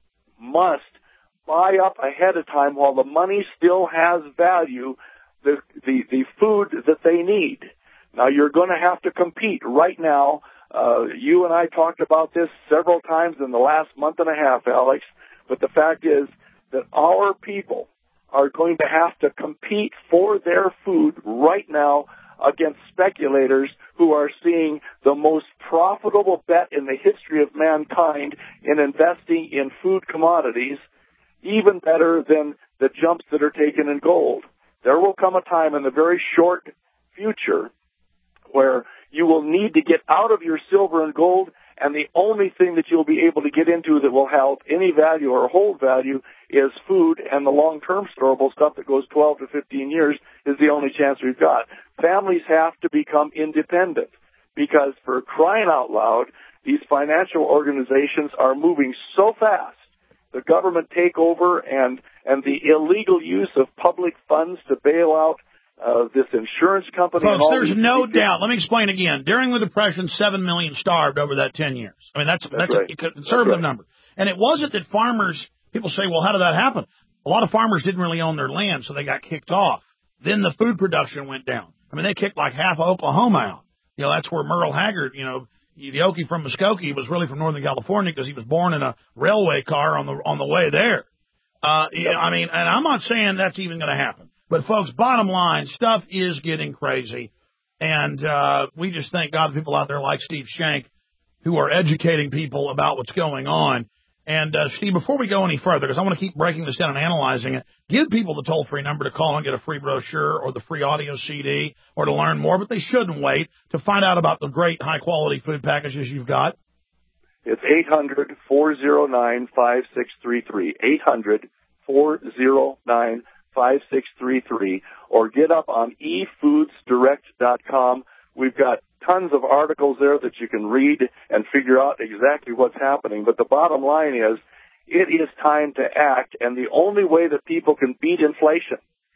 must buy up ahead of time while the money still has value, the the, the food that they need. Now, you're going to have to compete right now. Uh, you and I talked about this several times in the last month and a half, Alex, but the fact is that our people are going to have to compete for their food right now against speculators who are seeing the most profitable bet in the history of mankind in investing in food commodities, even better than the jumps that are taken in gold. There will come a time in the very short future where you will need to get out of your silver and gold, and the only thing that you'll be able to get into that will have any value or hold value is food, and the long-term storable stuff that goes twelve to fifteen years is the only chance we've got. Families have to become independent because, for crying out loud, these financial organizations are moving so fast. The government takeover and, and the illegal use of public funds to bail out Uh, this insurance company. Folks, and all there's these no things. doubt. Let me explain again. During the Depression, seven million starved over that ten years. I mean, that's that's, that's right. a conservative right. number. And it wasn't that farmers, people say, well, how did that happen? A lot of farmers didn't really own their land, so they got kicked off. Then the food production went down. I mean, they kicked like half of Oklahoma out. You know, that's where Merle Haggard, you know, the Okie from Muskogee was really from Northern California because he was born in a railway car on the on the way there. Uh, yep. I mean, and I'm not saying that's even going to happen. But, folks, bottom line, stuff is getting crazy. And uh, we just thank God people out there like Steve Shank who are educating people about what's going on. And, uh, Steve, before we go any further, because I want to keep breaking this down and analyzing it, give people the toll-free number to call and get a free brochure or the free audio C D or to learn more. But they shouldn't wait to find out about the great high-quality food packages you've got. It's eight hundred, four oh nine, five six three three, eight hundred, four oh nine, five six three three, or get up on e foods direct dot com. We've got tons of articles there that you can read and figure out exactly what's happening. But the bottom line is, it is time to act, and the only way that people can beat inflation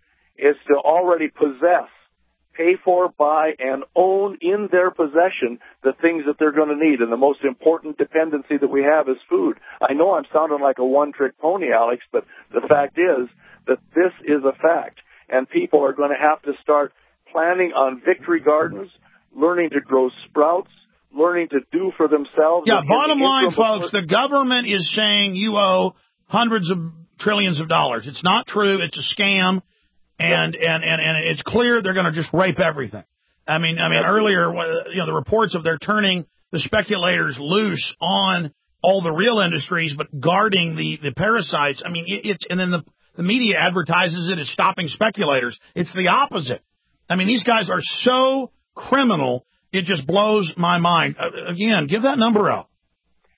is to already possess, pay for, buy, and own in their possession the things that they're going to need. And the most important dependency that we have is food. I know I'm sounding like a one-trick pony, Alex, but the fact is that this is a fact. And people are going to have to start planning on victory gardens, learning to grow sprouts, learning to do for themselves. Yeah, bottom line, folks, the government is saying you owe hundreds of trillions of dollars. It's not true. It's a scam. And, and, and, and it's clear they're going to just rape everything. I mean, I mean, earlier, you know, the reports of they're turning the speculators loose on all the real industries, but guarding the, the parasites. I mean, it, it's, and then the, the media advertises it as stopping speculators. It's the opposite. I mean, these guys are so criminal, it just blows my mind. Uh, again, give that number out.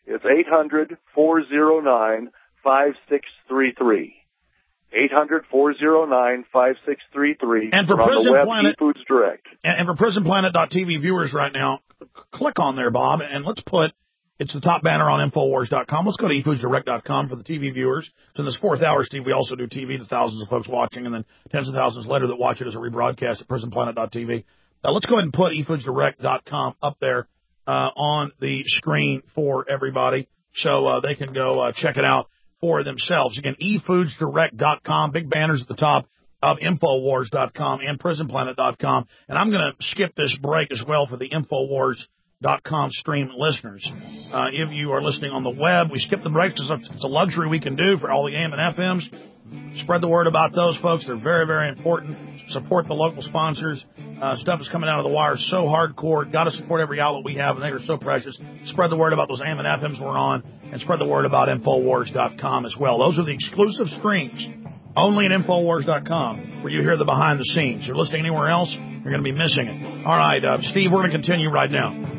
It's eight hundred, four oh nine, five six three three. eight hundred, four oh nine, five six three three. And for on Prison the web, Planet, eFoods Direct. And, and for prison planet dot t v viewers right now, click on there, Bob, and let's put, it's the top banner on infowars dot com. Let's go to e foods direct dot com for the T V viewers. So in this fourth hour, Steve, we also do T V, the thousands of folks watching, and then tens of thousands later that watch it as a rebroadcast at prison planet dot t v. Uh, let's go ahead and put e foods direct dot com up there uh, on the screen for everybody so uh, they can go uh, check it out for themselves. Again, e foods direct dot com, big banners at the top of infowars dot com and prison planet dot com. And I'm going to skip this break as well for the infowars dot com stream listeners. Uh, if you are listening on the web, we skip the breaks. It's a luxury we can do for all the A M and F Ms. Spread the word about those folks. They're very, very important. Support the local sponsors. Uh, stuff is coming out of the wire so hardcore. Got to support every outlet we have, and they are so precious. Spread the word about those A M and F Ms we're on, and spread the word about infowars dot com as well. Those are the exclusive streams only at infowars dot com where you hear the behind the scenes. If you're listening anywhere else, you're going to be missing it. All right, uh, Steve, we're going to continue right now.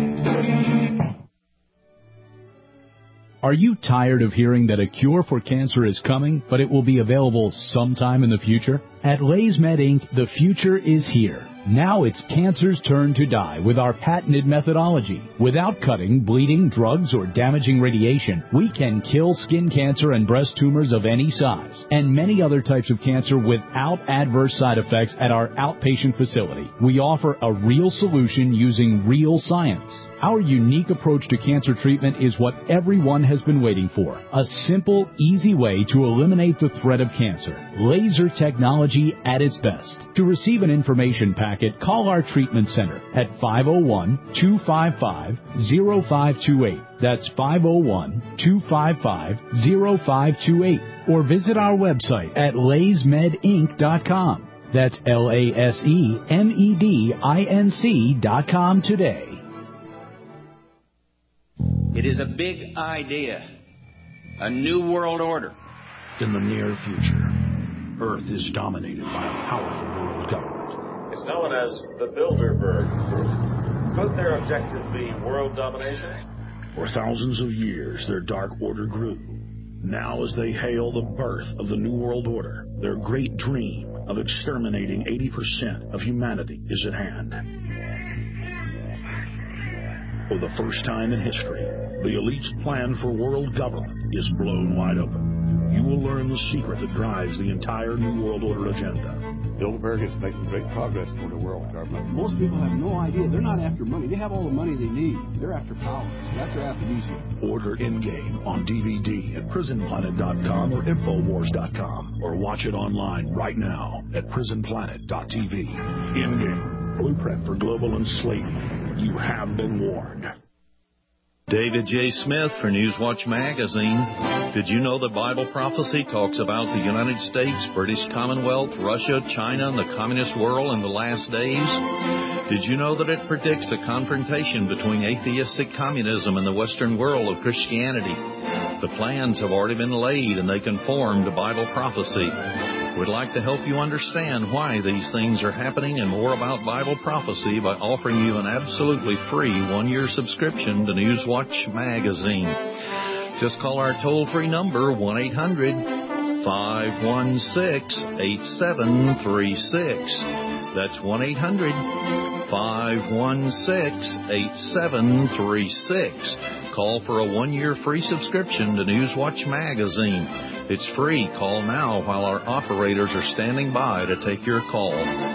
Are you tired of hearing that a cure for cancer is coming, but it will be available sometime in the future? At LaysMed Incorporated, the future is here. Now it's cancer's turn to die with our patented methodology. Without cutting, bleeding, drugs, or damaging radiation, we can kill skin cancer and breast tumors of any size, and many other types of cancer without adverse side effects at our outpatient facility. We offer a real solution using real science. Our unique approach to cancer treatment is what everyone has been waiting for. A simple, easy way to eliminate the threat of cancer. Laser technology at its best. To receive an information packet, call our treatment center at five oh one, two five five, oh five two eight. That's five oh one, two five five, oh five two eight. Or visit our website at lays med inc dot com. That's L A S E M E D I N C dot com today. It is a big idea, a new world order. In the near future, Earth is dominated by a powerful world government. It's known as the Bilderberg Group. Could their objective be world domination? For thousands of years, their dark order grew. Now, as they hail the birth of the New World Order, their great dream of exterminating eighty percent of humanity is at hand. For the first time in history, the elite's plan for world government is blown wide open. You will learn the secret that drives the entire New World Order agenda. Bilderberg is making great progress toward a world government. Most people have no idea. They're not after money. They have all the money they need. They're after power. That's their aphrodisiac. Order Endgame on D V D at prison planet dot com or infowars dot com, or watch it online right now at prison planet dot t v. Endgame, blueprint for global enslavement. You have been warned. David J. Smith for Newswatch Magazine. Did you know that Bible prophecy talks about the United States, British Commonwealth, Russia, China, and the communist world in the last days? Did you know that it predicts a confrontation between atheistic communism and the Western world of Christianity? The plans have already been laid and they conform to Bible prophecy. We'd like to help you understand why these things are happening and more about Bible prophecy by offering you an absolutely free one-year subscription to Newswatch Magazine. Just call our toll-free number, one eight hundred, five one six, eight seven three six. That's one eight hundred, five one six, eight seven three six. Call for a one-year free subscription to Newswatch Magazine. It's free. Call now while our operators are standing by to take your call.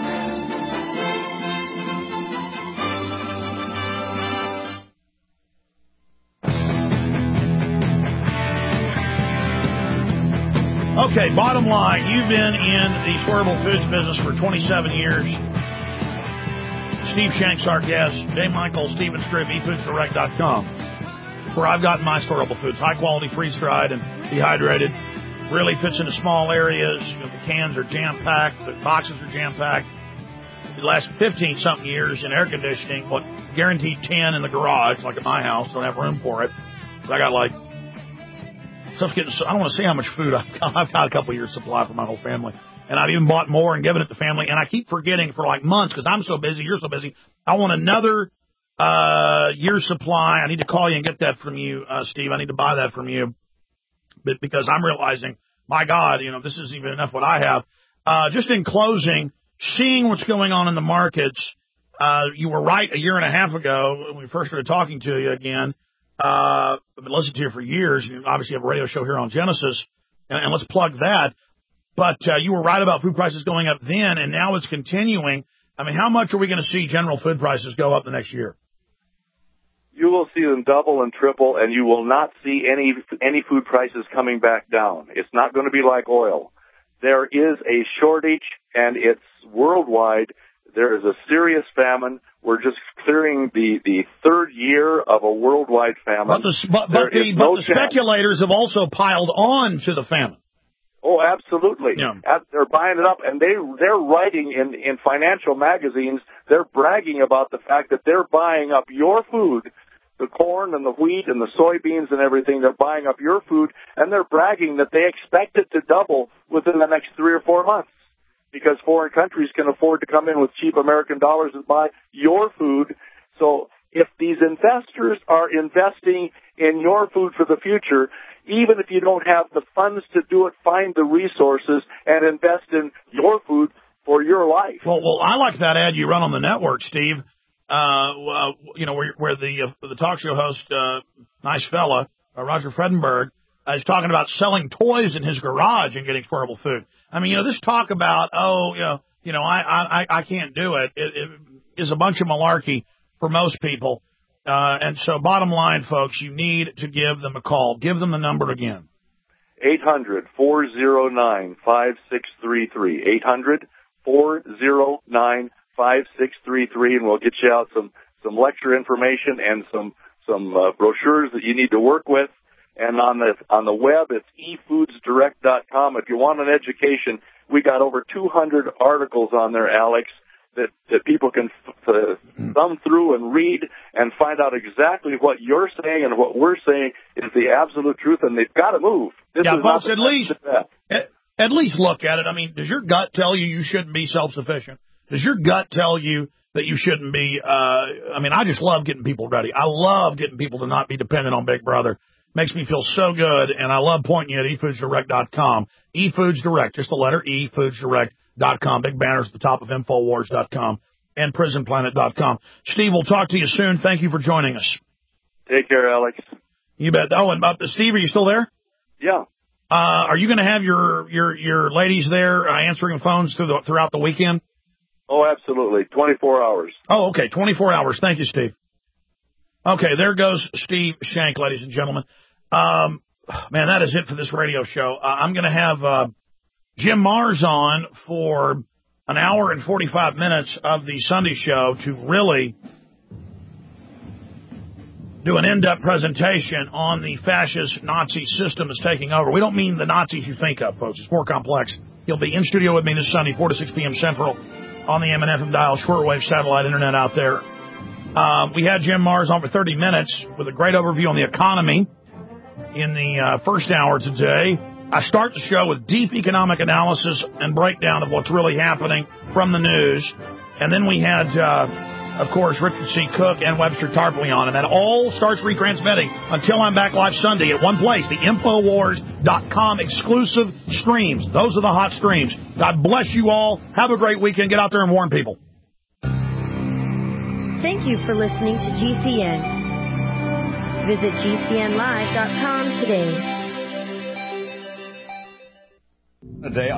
Okay, bottom line, you've been in the storable foods business for twenty-seven years. Steve Shanks, our guest. J. Michael, Stephen Strip, e foods direct dot com. Where I've gotten my storable foods, high quality, freeze-dried and dehydrated, really fits into small areas. You know, the cans are jam-packed, the boxes are jam-packed. It lasts fifteen-something years in air conditioning, what, guaranteed ten in the garage, like at my house. Don't have room for it. So I got like, stuff's getting, I don't want to say how much food I've got. I've got a couple of years supply for my whole family. And I've even bought more and given it to family. And I keep forgetting for like months, because I'm so busy, you're so busy, I want another Uh, year supply. I need to call you and get that from you, uh, Steve. I need to buy that from you, but because I'm realizing, my God, you know, this isn't even enough what I have. Uh, just in closing, seeing what's going on in the markets, uh, you were right a year and a half ago when we first started talking to you again. Uh, I've been listening to you for years. You obviously have a radio show here on Genesis, and, and let's plug that. But uh, you were right about food prices going up then, and now it's continuing. I mean, how much are we going to see general food prices go up the next year? You will see them double and triple, and you will not see any any food prices coming back down. It's not going to be like oil. There is a shortage, and it's worldwide. There is a serious famine. We're just clearing the, the third year of a worldwide famine. But the, but, but the, no but the speculators have also piled on to the famine. Oh, absolutely. Yeah. They're buying it up, and they, they're writing in, in financial magazines, they're bragging about the fact that they're buying up your food, the corn and the wheat and the soybeans and everything. They're buying up your food, and they're bragging that they expect it to double within the next three or four months because foreign countries can afford to come in with cheap American dollars and buy your food. So if these investors are investing in your food for the future, even if you don't have the funds to do it, find the resources and invest in your food for your life. Well, well, I like that ad you run on the network, Steve. Uh, uh you know, where, where the uh, the talk show host, uh, nice fella, uh, Roger Fredenberg, uh, is talking about selling toys in his garage and getting affordable food. I mean, you know, this talk about, oh, you know, you know, I I, I can't do it, it, it is a bunch of malarkey for most people. Uh, and so bottom line, folks, you need to give them a call. Give them the number again. eight hundred, four oh nine, five six three three. eight hundred, four oh nine, five six three three, and we'll get you out some, some lecture information and some, some uh, brochures that you need to work with. And on the, on the web, it's e foods direct dot com. If you want an education, we got over two hundred articles on there, Alex, that, that people can uh, thumb through and read and find out exactly what you're saying and what we're saying is the absolute truth, and they've got to move. This yeah, is folks, not at least, at, at least look at it. I mean, does your gut tell you you shouldn't be self-sufficient? Does your gut tell you that you shouldn't be, uh, I mean, I just love getting people ready. I love getting people to not be dependent on Big Brother. Makes me feel so good, and I love pointing you at e foods direct dot com. eFoodsDirect, just the letter E, foods direct dot com. Big banners at the top of infowars dot com and prison planet dot com. Steve, we'll talk to you soon. Thank you for joining us. Take care, Alex. You bet. Oh, and uh, Steve, are you still there? Yeah. Uh, are you going to have your, your, your ladies there uh, answering phones through the, throughout the weekend? Oh, absolutely. twenty-four hours. Oh, okay. twenty-four hours. Thank you, Steve. Okay, there goes Steve Shank, ladies and gentlemen. Um, man, that is it for this radio show. Uh, I'm going to have uh, Jim Mars on for an hour and forty-five minutes of the Sunday show to really do an in-depth presentation on the fascist Nazi system that's taking over. We don't mean the Nazis you think of, folks. It's more complex. He'll be in studio with me this Sunday, four to six p.m. Central, on the M and F M dial, shortwave satellite internet out there. Um, we had Jim Mars on for thirty minutes with a great overview on the economy in the uh, first hour today. I start the show with deep economic analysis and breakdown of what's really happening from the news. And then we had, uh, of course, Richard C. Cook and Webster Tarpley on. And that all starts retransmitting until I'm back live Sunday at one place, the infowars dot com exclusive streams. Those are the hot streams. God bless you all. Have a great weekend. Get out there and warn people. Thank you for listening to G C N. Visit G C N live dot com today. A day